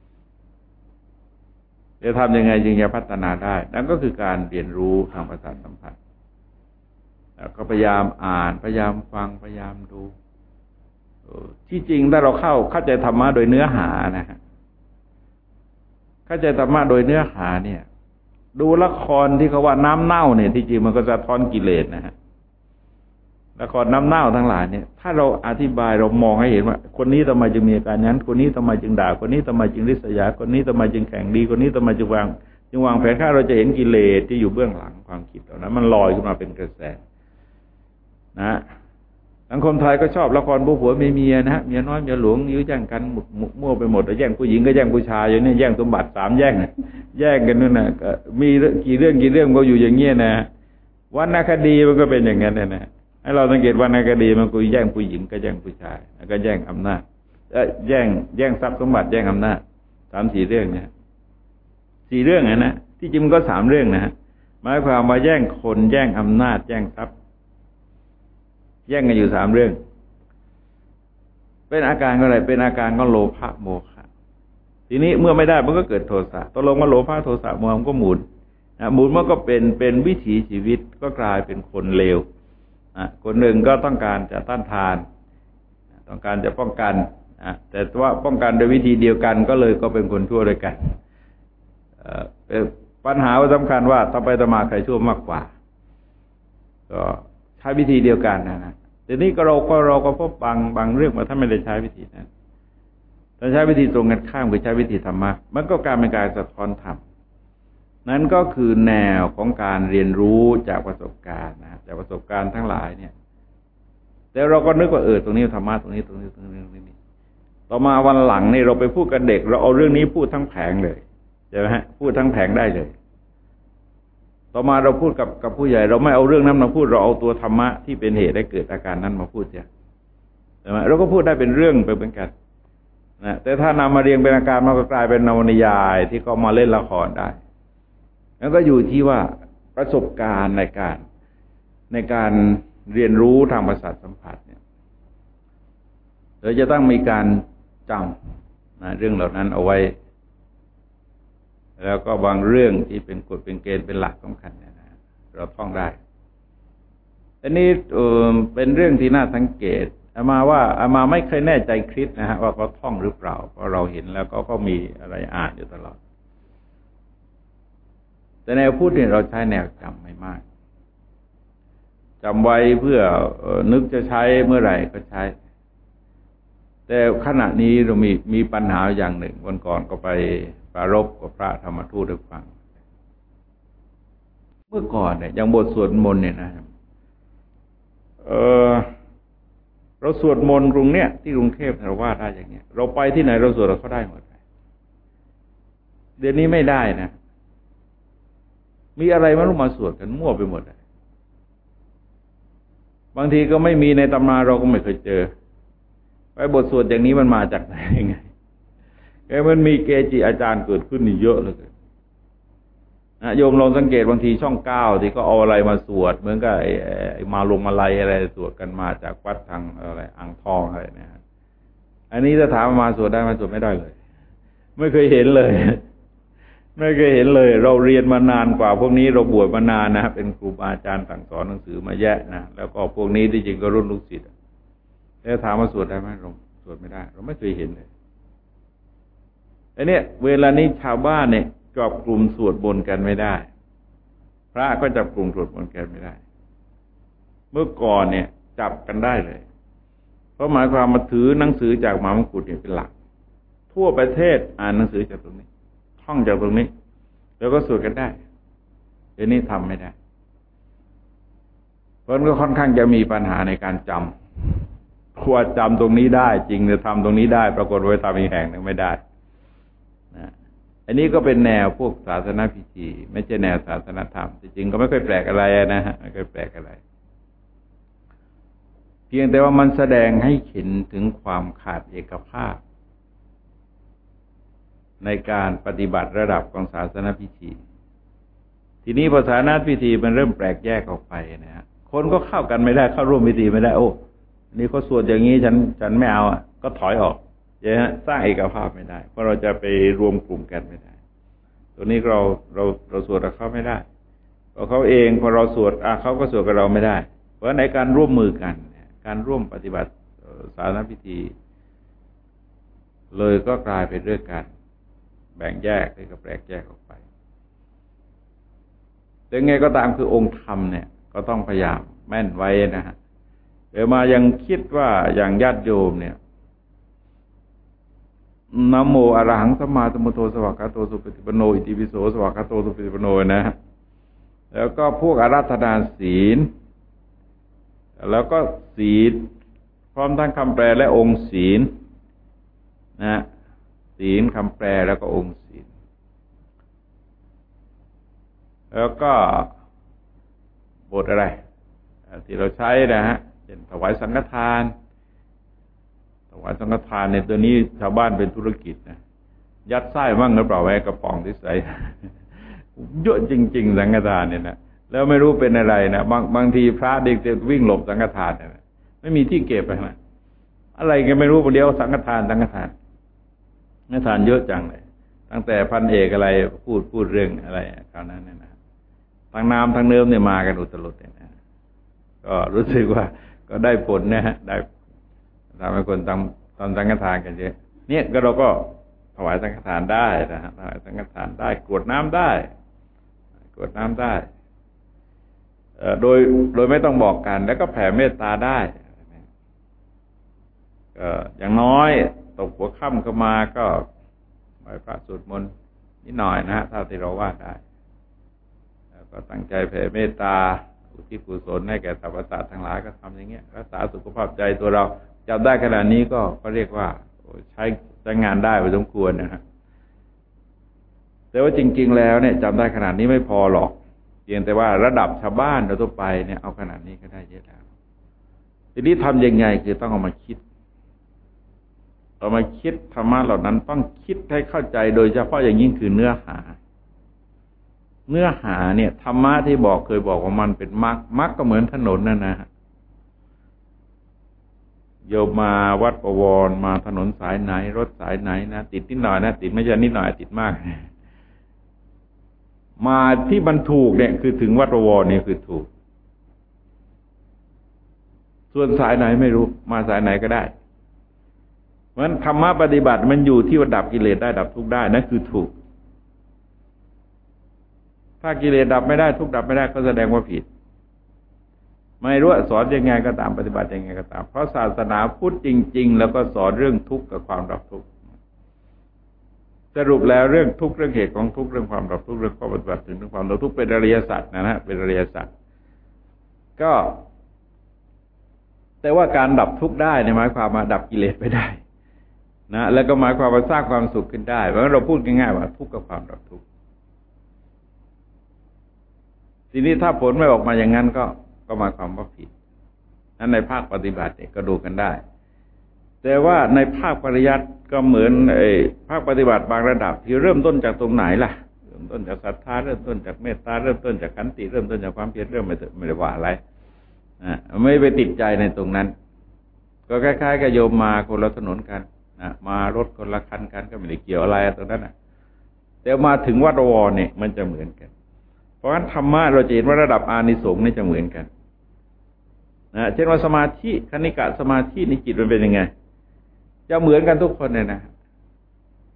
จะทำยังไงจึงจะพัฒนาได้นั่นก็คือการเรียนรู้ทางประสาทสัมผัสแล้วก็พยายามอ่านพยายามฟังพยายามดูที่จริงถ้าเราเข้าเข้าใจธรรมะโดยเนื้อหานะฮะเข้าใจธรรมะโดยเนื้อหาเนี่ยดูละครที่เขาว่าน้ำเน่าเนี่ยที่จริงมันก็จะท้อนกิเลสนะฮะละครน้ำเน่าทั้งหลายเนี่ยถ้าเราอธิบายเรามองให้เห็นว่าคนนี้ทำไมจึงมีอาการนั้นคนนี้ทำไมจึงด่าคนนี้ทำไมจึงริษยาคนนี้ทำไมจึงแข่งดีคนนี้ทำไมจึงวางจึงวางแผนฆ่าเราจะเห็นกิเลสที่อยู่เบื้องหลังความคิดเหล่านั้นมันลอยขึ้นมาเป็นกระแสนะสังคมไทยก็ชอบละครผัวผัวเมียเมียนะฮะเมียน้อยเมียหลวงยื้อแย่งกันหมดมั่วไปหมดแย่งผู้หญิงก็แย่งผู้ชายอย่างนี้แย่งสมบัติสามแย่งแย่งกันนู่นน่ะมีกี่เรื่องกี่เรื่องก็อยู่อย่างเงี้ยนะวรรณคดีมันก็เป็นอย่างนั้นนะให้เราสังเกตวรรณคดีมันก็แย่งผู้หญิงก็แย่งผู้ชายแล้วก็แย่งอำนาจเอ้ยแย่งแย่งทรัพย์สมบัติแย่งอำนาจสามสี่เรื่องเนี่ยสี่เรื่องนะนะที่จริงมันก็สามเรื่องนะหมายความว่าแย่งคนแย่งอำนาจแย่งทรัพย์แย่งกันอยู่สามเรื่องเป็นอาการก็อะไรเป็นอาการก็โลภะโมฆะทีนี้เมื่อไม่ได้มันก็เกิดโทสะตกลงว่าโลภะโทสะโมหะมันก็หมุนนะหมุนมันก็เป็นเป็นวิถีชีวิตก็กลายเป็นคนเลวอ่ะคนหนึ่งก็ต้องการจะต้านทานต้องการจะป้องกันอ่ะแต่ว่าป้องกันโดยวิธีเดียวกันก็เลยก็เป็นคนชั่วด้วยกันเอ่อปัญหาสำคัญว่าต่อไปต่อมาใครชั่วมากกว่าก็ใช้วิธีเดียวกันนะนะทีนี้ก็เราก็เราก็พบบางบางเรื่องว่าถ้าไม่ได้ใช้วิธีนั้นถ้าใช้วิธีตรงกันข้ามคือใช้วิธีธรรมะมันก็การเป็นการสะท้อนธรรมนั้นก็คือแนวของการเรียนรู้จากประสบการณ์นะจากประสบการณ์ทั้งหลายเนี่ยแต่เราก็นึกว่าเออตรงนี้ธรรมะตรงนี้ตรงนี้ตรงนี้ตรงนี้ต่อมาวันหลังนี่เราไปพูดกับเด็กเราเอาเรื่องนี้พูดทั้งแผงเลยใช่ไหมฮะพูดทั้งแผงได้เลยต่อมาเราพูดกับกับผู้ใหญ่เราไม่เอาเรื่องนั้นมาพูดเราเอาตัวธรรมะที่เป็นเหตุให้เกิดอาการนั้นมาพูดเสียใช่ไหมเราก็พูดได้เป็นเรื่องไปเหมือนกันนะแต่ถ้านำมาเรียงเป็นอาการมันก็กลายเป็นนวนิยายที่เขามาเล่นละครได้แล้วก็อยู่ที่ว่าประสบการณ์ในการในการเรียนรู้ทางประสาทสัมผัสเนี่ยเราจะต้องมีการจำนะเรื่องเหล่านั้นเอาไว้แล้วก็บางเรื่องที่เป็นกฎเป็นเกณฑ์เป็นหลักสำคัญเนี่ยนะเราท่องได้อันนี้เออเป็นเรื่องที่น่าสังเกตอามาว่าอามาไม่เคยแน่ใจคริสนะฮะว่าเขาท่องหรือเปล่าเพราะเราเห็นแล้วก็ก็มีอะไรอ่านอยู่ตลอดแต่แนวพูดเนี่ยเราใช้แนวจำไม่มากจำไว้เพื่อนึกจะใช้เมื่อไหร่ก็ใช้แต่ขณะนี้เรามีมีปัญหาอย่างหนึ่งวันก่อนก็ไปปรารภกับพระธรรมทูตได้ฟังเมื่อก่อนเนี่ยอย่างบทสวดมนต์เนี่ยนะเออเราสวดมนต์ตรงเนี้ยที่กรุงเทพเราว่าได้อย่างเงี้ยเราไปที่ไหนเราสวดเราก็ได้หมดเดี๋ยวนี้ไม่ได้นะมีอะไรไม่รู้มาสวดกันมั่วไปหมดเลยบางทีก็ไม่มีในตำราเราก็ไม่เคยเจอไอ้บทสวดอย่างนี้มันมาจากไหนยังไงไอ้มันมีเกจิอาจารย์เกิดขึ้นนี่เยอะเลยนะโยมลองสังเกตบางทีช่องเก้าที่ก็เอาอะไรมาสวดเหมือนกับไอ้ไอ้มาลงมาลัยอะไรสวดกันมาจากวัดทางอะไรอ่างทองอะไรเนี่ยอันนี้ถ้าถามมาสวดได้มาสวดไม่ได้เลยไม่เคยเห็นเลยไม่เคยเห็นเลยเราเรียนมานานกว่าพวกนี้เราบวชมานานนะเป็นครูบาอาจารย์สั่งสอนหนังสือมาแยะนะแล้วก็พวกนี้ที่จริงก็รุ่นลูกศิษย์แล้วถามมาสวดได้ไหมเราสวดไม่ได้เราไม่เคยเห็นเลยอันนี้เวลานี้ชาวบ้านเนี่ยจับกลุ่มสวดมนต์กันไม่ได้พระก็จับกลุ่มสวดมนต์กันไม่ได้เมื่อก่อนเนี่ยจับกันได้เลยเพราะหมายความมาถือหนังสือจากมหามงกุฎเนี่ยเป็นหลักทั่วประเทศอ่านหนังสือจากตรงนี้ท่องจากตรงนี้แล้วก็สวดกันได้เดี๋ยวนี้ทำไม่ได้เพราะมันก็ค่อนข้างจะมีปัญหาในการจำควรจำตรงนี้ได้จริงแต่ทำตรงนี้ได้ปรากฏว่าทำอีกแห่งหนึ่งไม่ได้นะอันนี้ก็เป็นแนวพวกศาสนาพิธีไม่ใช่แนวศาสนธรรมจริงๆก็ไม่ค่อยแปลกอะไรนะฮะไม่ค่อยแปลกอะไรเพียงแต่ว่ามันแสดงให้เห็นถึงความขาดเอกภาพในการปฏิบัติระดับของศาสนาพิธีทีนี้พอศาสนาพิธีมันเริ่มแปลกแยกออกไปนะฮะคนก็เข้ากันไม่ได้เข้าร่วมพิธีไม่ได้โอ้นี่เขาสวดอย่างนี้ฉันฉันไม่เอาอ่ะก็ถอยออกเยอะสร้างเอกภาพไม่ได้เพราะเราจะไปรวมกลุ่มกันไม่ได้ตัวนี้เราเราเราสวดกับเขาไม่ได้เพราะเขาเองพอเราสวดอ่ะเขาก็สวดกับเราไม่ได้เพราะในการร่วมมือกันการร่วมปฏิบัติศาสนาพิธีเลยก็กลายเป็นเรื่องการแบ่งแยกหรือก็แปลกแยกออกไปแต่ไงก็ตามคือองค์ธรรมเนี่ยก็ต้องพยายามแม่นไว้นะฮะเดี๋ยวมายังคิดว่าอย่างญาติโยมเนี่ยนะโมอะระหังสัมมาสัมพุทโธสวากขาโตสุปฏิปันโนอิติปิโสสวากขาโตสุปฏิปันโนนะฮะแล้วก็พวกอาราธนาศีลแล้วก็ศีลพร้อมทั้งคำแปลและองค์ศีลนะศีลคำแปลแล้วก็องค์ศีลแล้วก็บทอะไรที่เราใช้นะฮะเช่นถวายสังฆทานถวายสังฆทานในตัวนี้ชาวบ้านเป็นธุรกิจนะยัดไส้มั่งหรือเปล่าไว้กระป๋องที่ใส่เยอะจริงๆสังฆทานเนี่ยนะแล้วไม่รู้เป็นอะไรนะบางบางทีพระเด็กจะวิ่งหลบสังฆทานเนี่ยไม่มีที่เก็บไปนะอะไรก็ไม่รู้คนเดียวสังฆทานสังฆทานสังฆทานเยอะจังเลยตั้งแต่พันเอกอะไรพูดพูดเรื่องอะไรคราวนั้นเนี่ยนะทางน้ำทางเนื้อเนี่ยมากันอุตลุดเนี่ยนะก็รู้สึกว่าก็ได้ผลนะฮะได้ทำให้คนทำทำสังฆทานกันเยอะเนี่ยก็เราก็ถวายสังฆทานได้นะฮะถวายสังฆทานได้กรวดน้ำได้กรวดน้ำได้โดยโดยไม่ต้องบอกกันแล้วก็แผ่เมตตาได้อย่างน้อยตกหัวค่ำก็มาก็ไหว้พระสวดมนต์นิดหน่อยนะฮะถ้าที่เราว่าได้แล้วก็ตั้งใจแผ่เมตตาอุทิศกุศลให้แก่สรรพสัตว์ทั้งหลายก็ทำอย่างเงี้ยรักษาสุขภาพใจตัวเราจำได้ขนาดนี้ก็ก็เรียกว่าใช้ใช้งานได้พอสมควรนะฮะแต่ว่าจริงๆแล้วเนี่ยจำได้ขนาดนี้ไม่พอหรอกเพียงแต่ว่าระดับชาวบ้านเราทั่วไปเนี่ยเอาขนาดนี้ก็ได้เยอะแล้วทีนี้ทำยังไงคือต้องเอามาคิดเอามาคิดธรรมะเหล่านั้นต้องคิดให้เข้าใจโดยเฉพาะอย่างยิ่งคือเนื้อหาเนื้อหาเนี่ยธรรมะที่บอกเคยบอกว่ามันเป็นมรรคมรรคก็เหมือนถนนนั่นนะฮะโยมมาวัดประวรมาถนนสายไหนรถสายไหนนะติดนิดหน่อยนะติดไม่ใช่นิดหน่อยติดมากมาที่มันถูกเนี่ยคือถึงวัดประวรนี่คือถูกส่วนสายไหนไม่รู้มาสายไหนก็ได้เพราะฉะนั้นธรรมะปฏิบัติมันอยู่ที่ว่าดับกิเลสได้ดับทุกข์ได้นั่นคือถูกถ้ากิเลสดับไม่ได้ทุกข์ดับไม่ได้ก็แสดงว่าผิดไม่รู้สอนยังไงก็ตามปฏิบัติยังไงก็ตามเพราะศาสนาพุทธจริงๆแล้วก็สอนเรื่องทุกข์กับความดับทุกข์สรุปแล้วเรื่องทุกข์เรื่องเหตุของทุกข์เรื่องความดับทุกข์เรื่องข้อปฏิบัติถึงเรื่องความดับทุกข์เป็นอริยสัจนะฮะเป็นอริยสัจก็แต่ว่าการดับทุกข์ได้ในหมายความมาดับกิเลสไปได้นะแล้วก็หมายความว่าสร้างความสุขขึ้นได้เพราะฉะนั้นเราพูดง่ายๆว่าทุกข์กับความดับทุกข์ทีนี้ถ้าผลไม่ออกมาอย่างนั้นก็ก็หมายความว่าผิดนั้นในภาคปฏิบัติเนี่ยก็ดูกันได้แต่ว่าในภาคปริยัติก็เหมือนไอ้ภาคปฏิบัติบางระดับที่เริ่มต้นจากตรงไหนล่ะเริ่มต้นจากศรัทธาเริ่มต้นจากเมตตาเริ่มต้นจากขันติเริ่มต้นจากความเพียรเริ่มไม่ไม่ได้ว่าอะไรอ่าไม่ไปติดใจในตรงนั้นก็คล้ายๆกับโยมมาคนละถนนกันนะมารถคนละคันกันก็ไม่ได้เกี่ยวอะไรตรงนั้นน่ะแต่มาถึงวัดวรเนี่ยมันจะเหมือนกันเพราะฉะนั้นธรรมะเราจะเห็นว่าระดับอานิสงส์นี่จะเหมือนกันนะเช่นว่าสมาธิคณิกะสมาธิในจิตมันเป็นยังไงจะเหมือนกันทุกคนเลยนะ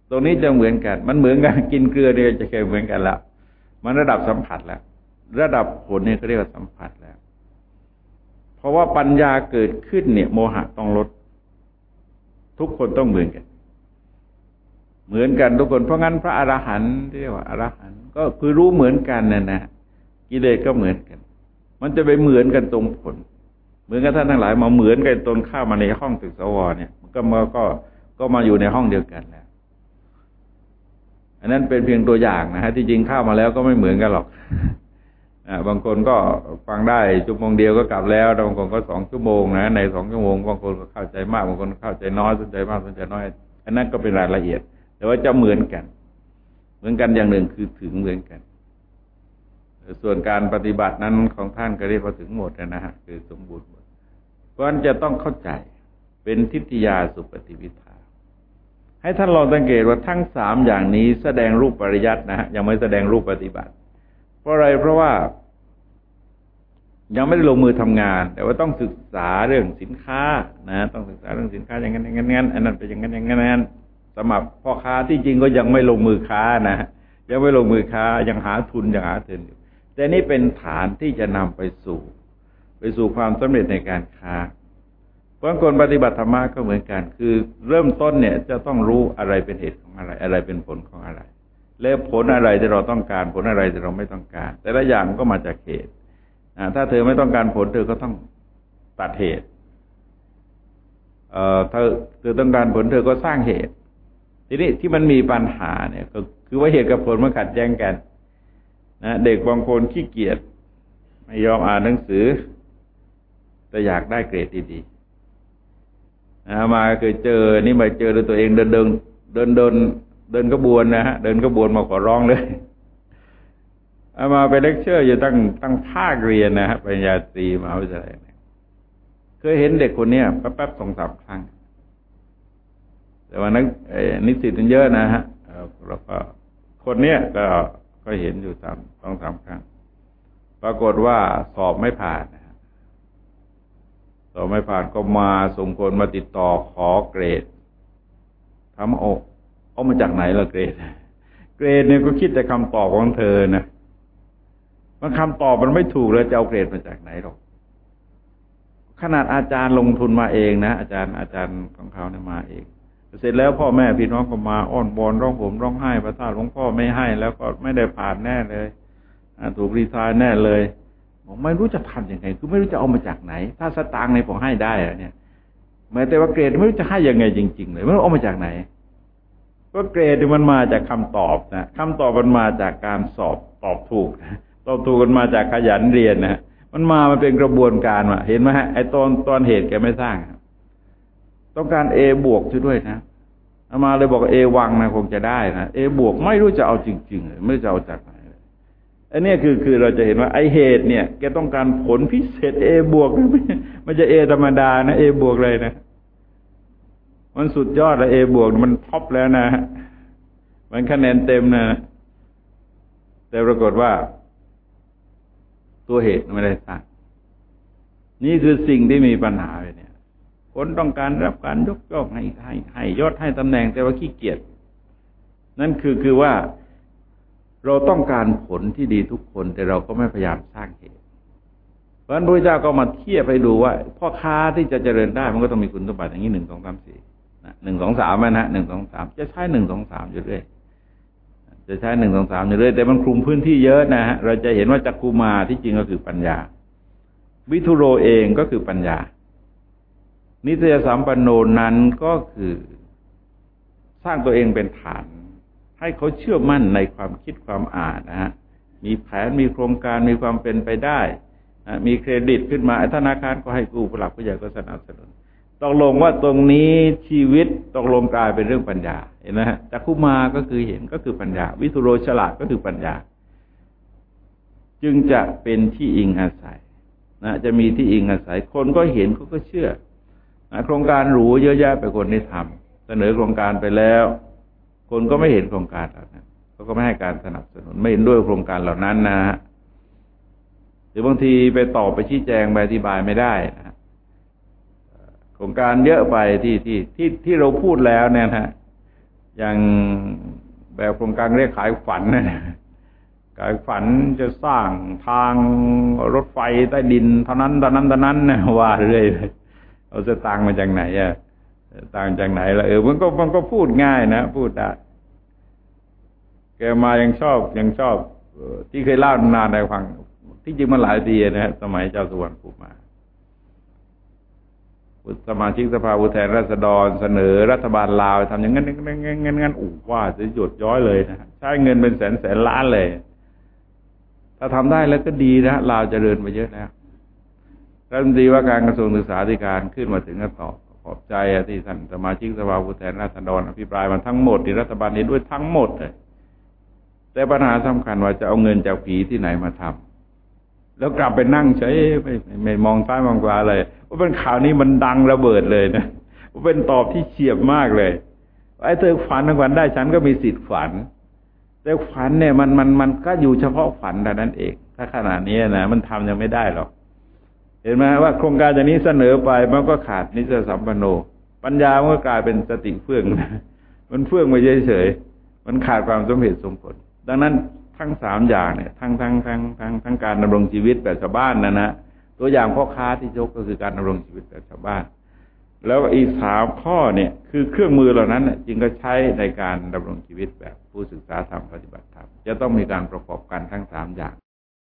ตรงนี้จะเหมือนกันมันเหมือนกันกินเกลือเนี่ยจะเคยเหมือนกันแล้วมันระดับสัมผัสแล้วระดับผลเนี่ยเขาเรียกว่าสัมผัสแล้วเพราะว่าปัญญาเกิดขึ้นเนี่ยโมหะต้องลดทุกคนต้องเหมือนกันเหมือนกันทุกคนเพราะงั้นพระอรหันต์เรียกว่าอรหันต์ก็คือรู้เหมือนกันนะนะกิเลสก็เหมือนกันมันจะไปเหมือนกันตรงผลเหมือนกับท่านทั้งหลายมาเหมือนกันตนเข้ามาในห้องตึกสวเนี่ยก็มาก็ก็มาอยู่ในห้องเดียวกันแล้วอันนั้นเป็นเพียงตัวอย่างนะฮะที่จริงเข้ามาแล้วก็ไม่เหมือนกันหรอกบางคนก็ฟังได้ชั่วโมงเดียวก็กลับแล้วบางคนก็สองชั่วโมงนะในสองชั่วโมงบางคนก็เข้าใจมากบางคนเข้าใจน้อยสนใจมากสนใจน้อยอันนั้นก็เป็นรายละเอียดแต่ว่าจะเหมือนกันเหมือนกันอย่างหนึ่งคือถึงเหมือนกันส่วนการปฏิบัตินั้นของท่านก็เรียกว่าถึงหมดนะฮะคือสมบูรณ์หมดเพราะฉะนั้นจะต้องเข้าใจเป็นทิฏฐิยาสุปฏิวิทาให้ท่านลองสังเกตว่าทั้งสามอย่างนี้แสดงรูปปริยัตินะฮะยังไม่แสดงรูปปฏิบัติเพราะอะไรเพราะว่ายังไม่ได้ลงมือทำงานแต่ว่าต้องศึกษาเรื่องสินค้านะต้องศึกษาเรื่องสินค้าอย่างนั้นอย่างนั้นอันนั้นเป็นอย่างนั้นอย่างนั้นสำหรับพ่อค้าที่จริงก็ยังไม่ลงมือค้านะยังไม่ลงมือค้ายังหาทุนยังหาทุนอยู่แต่นี่เป็นฐานที่จะนำไปสู่ไปสู่ความสำเร็จในการค้าเพราะคนปฏิบัติธรรมะก็เหมือนกันคือเริ่มต้นเนี่ยจะต้องรู้อะไรเป็นเหตุของอะไรอะไรเป็นผลของอะไรและผลอะไรที่เราต้องการผลอะไรที่เราไม่ต้องการแต่ละอย่างก็มาจากเหตุถ้าเธอไม่ต้องการผลเธอก็ต้องตัดเหตุเอ่อเธอเธอต้องการผลเธอก็สร้างเหตุทีนี้ที่มันมีปัญหาเนี่ยก็คือว่าเหตุกับผลมันขัดแย้งกันนะเด็กบางคนขี้เกียจไม่ยอมอ่านหนังสือแต่อยากได้เกรดดีๆนะมาเคยเจอนี่มาเจอด้วยตัวเองเดินเดินเดินเดินเดินขบวนนะฮะเดินขบวนมาขอร้องเลยเอามาไปเลคเชอร์อยู่ตั้งตั้งภาคเรียนนะฮะปริญญาตรีมหาวิทยาลัยเคยเห็นเด็กคนเนี้ยแป๊บๆสองสามครั้งแต่ว่านักนิสิตมันเยอะนะฮะแล้วก็คนเนี้ยก็ก็เห็นอยู่สามสองสามครั้งปรากฏว่าสอบไม่ผ่านนะฮะสอบไม่ผ่านก็มาส่งคนมาติดต่อขอเกรดถามโอ้เอามาจากไหนล่ะเกรดเกรดเนี่ยก็คิดแต่คำตอบของเธอนะมันคำตอบมันไม่ถูกเลยจะเอาเกรดมาจากไหนหรอกขนาดอาจารย์ลงทุนมาเองนะอาจารย์อาจารย์ของเขาเนี่ยมาเองเสร็จแล้วพ่อแม่พี่น้องก็มาอ้อนวอนร้องห่มร้องไห้ประทานหลวงพ่อไม่ให้แล้วก็ไม่ได้ผ่านแน่เลยถูกรีไทร์แน่เลยผมไม่รู้จะทำยังไงคือไม่รู้จะเอามาจากไหนถ้าสตางค์ในผมให้ได้อะเนี่ยแม้แต่ว่าเกรดไม่รู้จะให้ยังไงจริงๆเลยไม่รู้เอามาจากไหนก็เกรดมันมาจากคำตอบนะคำตอบมันมาจากการสอบตอบถูกตอบถูกกันมาจากขยันเรียนนะมันมามันเป็นกระบวนการมาเห็นไหมฮะไอ้ตอนตอนเหตุแกไม่สร้างต้องการ A บวกช่วยด้วยนะเอามาเลยบอก A วังนะคงจะได้นะ A บวกไม่รู้จะเอาจริงๆเลยไม่รู้จะเอาจากไหนอันนี้คือคือเราจะเห็นว่าไอ้เหตุเนี่ยแกต้องการผลพิเศษ A บวกไม่ใช่ A ธรรมดานะ A บวกเลยนะมันสุดยอดแล้ว A บวกมันท็อปแล้วนะมันคะแนนเต็มนะแต่ปรากฏว่าตัวเหตุไม่ได้สร้างนี่คือสิ่งที่มีปัญหาไปเนี่ยคนต้องการรับการยกย่องให้ให้ให้ยศให้ตำแหน่งแต่ว่าขี้เกียจนั่นคือคือว่าเราต้องการผลที่ดีทุกคนแต่เราก็ไม่พยายามสร้างเหตุเพราะฉะนั้นพระพุทธเจ้าก็มาเทียบให้ดูว่าพ่อค้าที่จะเจริญได้มันก็ต้องมีคุณสมบัติอย่างนี้หนึ่งสองสามสี่นะหนึ่งสองสามนะหนึ่งสองสามจะใช้หนึ่งสองสามอยู่เรื่อยจะใช้หนึ่งสองสามอยู่เรื่อยแต่มันคลุมพื้นที่เยอะนะฮะเราจะเห็นว่าจักขุมาที่จริงก็คือปัญญาวิทุโรเองก็คือปัญญานิสยสัมปันโนนั้นก็คือสร้างตัวเองเป็นฐานให้เขาเชื่อมั่นในความคิดความอ่านนะฮะมีแผนมีโครงการมีความเป็นไปได้มีเครดิตขึ้นมาธนาคารก็ให้กู้ผู้หลักผู้ใหญ่ก็สนับสนุนตกลงว่าตรงนี้ชีวิตตกลงกลายเป็นเรื่องปัญญาเห็นไหมฮะจักขุมาก็คือเห็นก็คือปัญญาวิทุโรฉลาดก็คือปัญญาจึงจะเป็นที่อิงอาศัยนะจะมีที่อิงอาศัยคนก็เห็นเขาก็เชื่อโครงการหรูเยอะแยะไปคนที่ทำเสนอโครงการไปแล้วคนก็ไม่เห็นโครงการเหล่านั้นเขาก็ไม่ให้การสนับสนุนไม่เห็นด้วยโครงการเหล่านั้นนะฮะหรือบางทีไปตอบไปชี้แจงไปอธิบายไม่ได้นะโครงการเยอะไปที่ที่ที่ที่เราพูดแล้วเนี่ยนะอย่างแบบโครงการเรียกขายฝันนะขายฝันจะสร้างทางรถไฟใต้ดินเท่านั้นเท่านั้นเท่านั้นนะว่าเรื่อยเอาสตางค์มาจากไหนอะต่างจากไหนละเออมันก็มันก็พูดง่ายนะพูดได้แกมายังชอบยังชอบที่เคยเล่านานได้ฟังที่จริงมาหลายปีนะฮะสมัยเจ้าสุวรรณภูมิมาสมาชิกสภาผู้แทนราษฎรเสนอรัฐบาลลาวทำอย่างนั้นงั้นงั้นงั้นงั้นอู้ว่าจะหยดย้อยเลยนะใช้เงินเป็นแสนแสนล้านเลยถ้าทำได้แล้วก็ดีนะลาวเจริญไปเยอะแล้วรัฐมนตรีว่าการกระทรวงศึกษาธิการขึ้นมาถึงก็ตอบขอบใจที่ท่านสมาชิกสภาผู้แทนราษฎรอภิปรายมันทั้งหมดที่รัฐบาลเห็นด้วยทั้งหมดเลยแต่ปัญหาสำคัญว่าจะเอาเงินจากผีที่ไหนมาทำแล้วกลับไปนั่งเฉยไม่ไม่มองซ้ายมองขวาเลยว่าเป็นข่าวนี้มันดังระเบิดเลยนะว่าเป็นตอบที่เฉียบมากเลยไอ้เธอฝันทั้งวันได้ฉันก็มีสิทธิ์ฝันแต่ฝันเนี่ยมันมันมันก็อยู่เฉพาะฝันแต่นั้นเองถ้าขนาดนี้นะมันทำยังไม่ได้หรอกเห็นไหมว่าโครงการอย่างนี้เสนอไปมันก็ขาดนิสสัมปันโนปัญญามันก็กลายเป็นสติเฟื่องมันเฟื่องไปเฉยๆมันขาดความสมเหตุสมผลดังนั้นทั้งสามอย่างเนี่ยทั้งทั้งทั้งทั้งทั้งการดำรงชีวิตแบบชาวบ้านนะนะตัวอย่างพ่อค้าที่ยกก็คือการดำรงชีวิตแบบชาวบ้านแล้วอีกสามข้อเนี่ยคือเครื่องมือเหล่านั้นจึงก็ใช้ในการดำรงชีวิตแบบผู้ศึกษาธรรมปฏิบัติธรรมจะต้องมีการประกอบกันทั้งสามอย่าง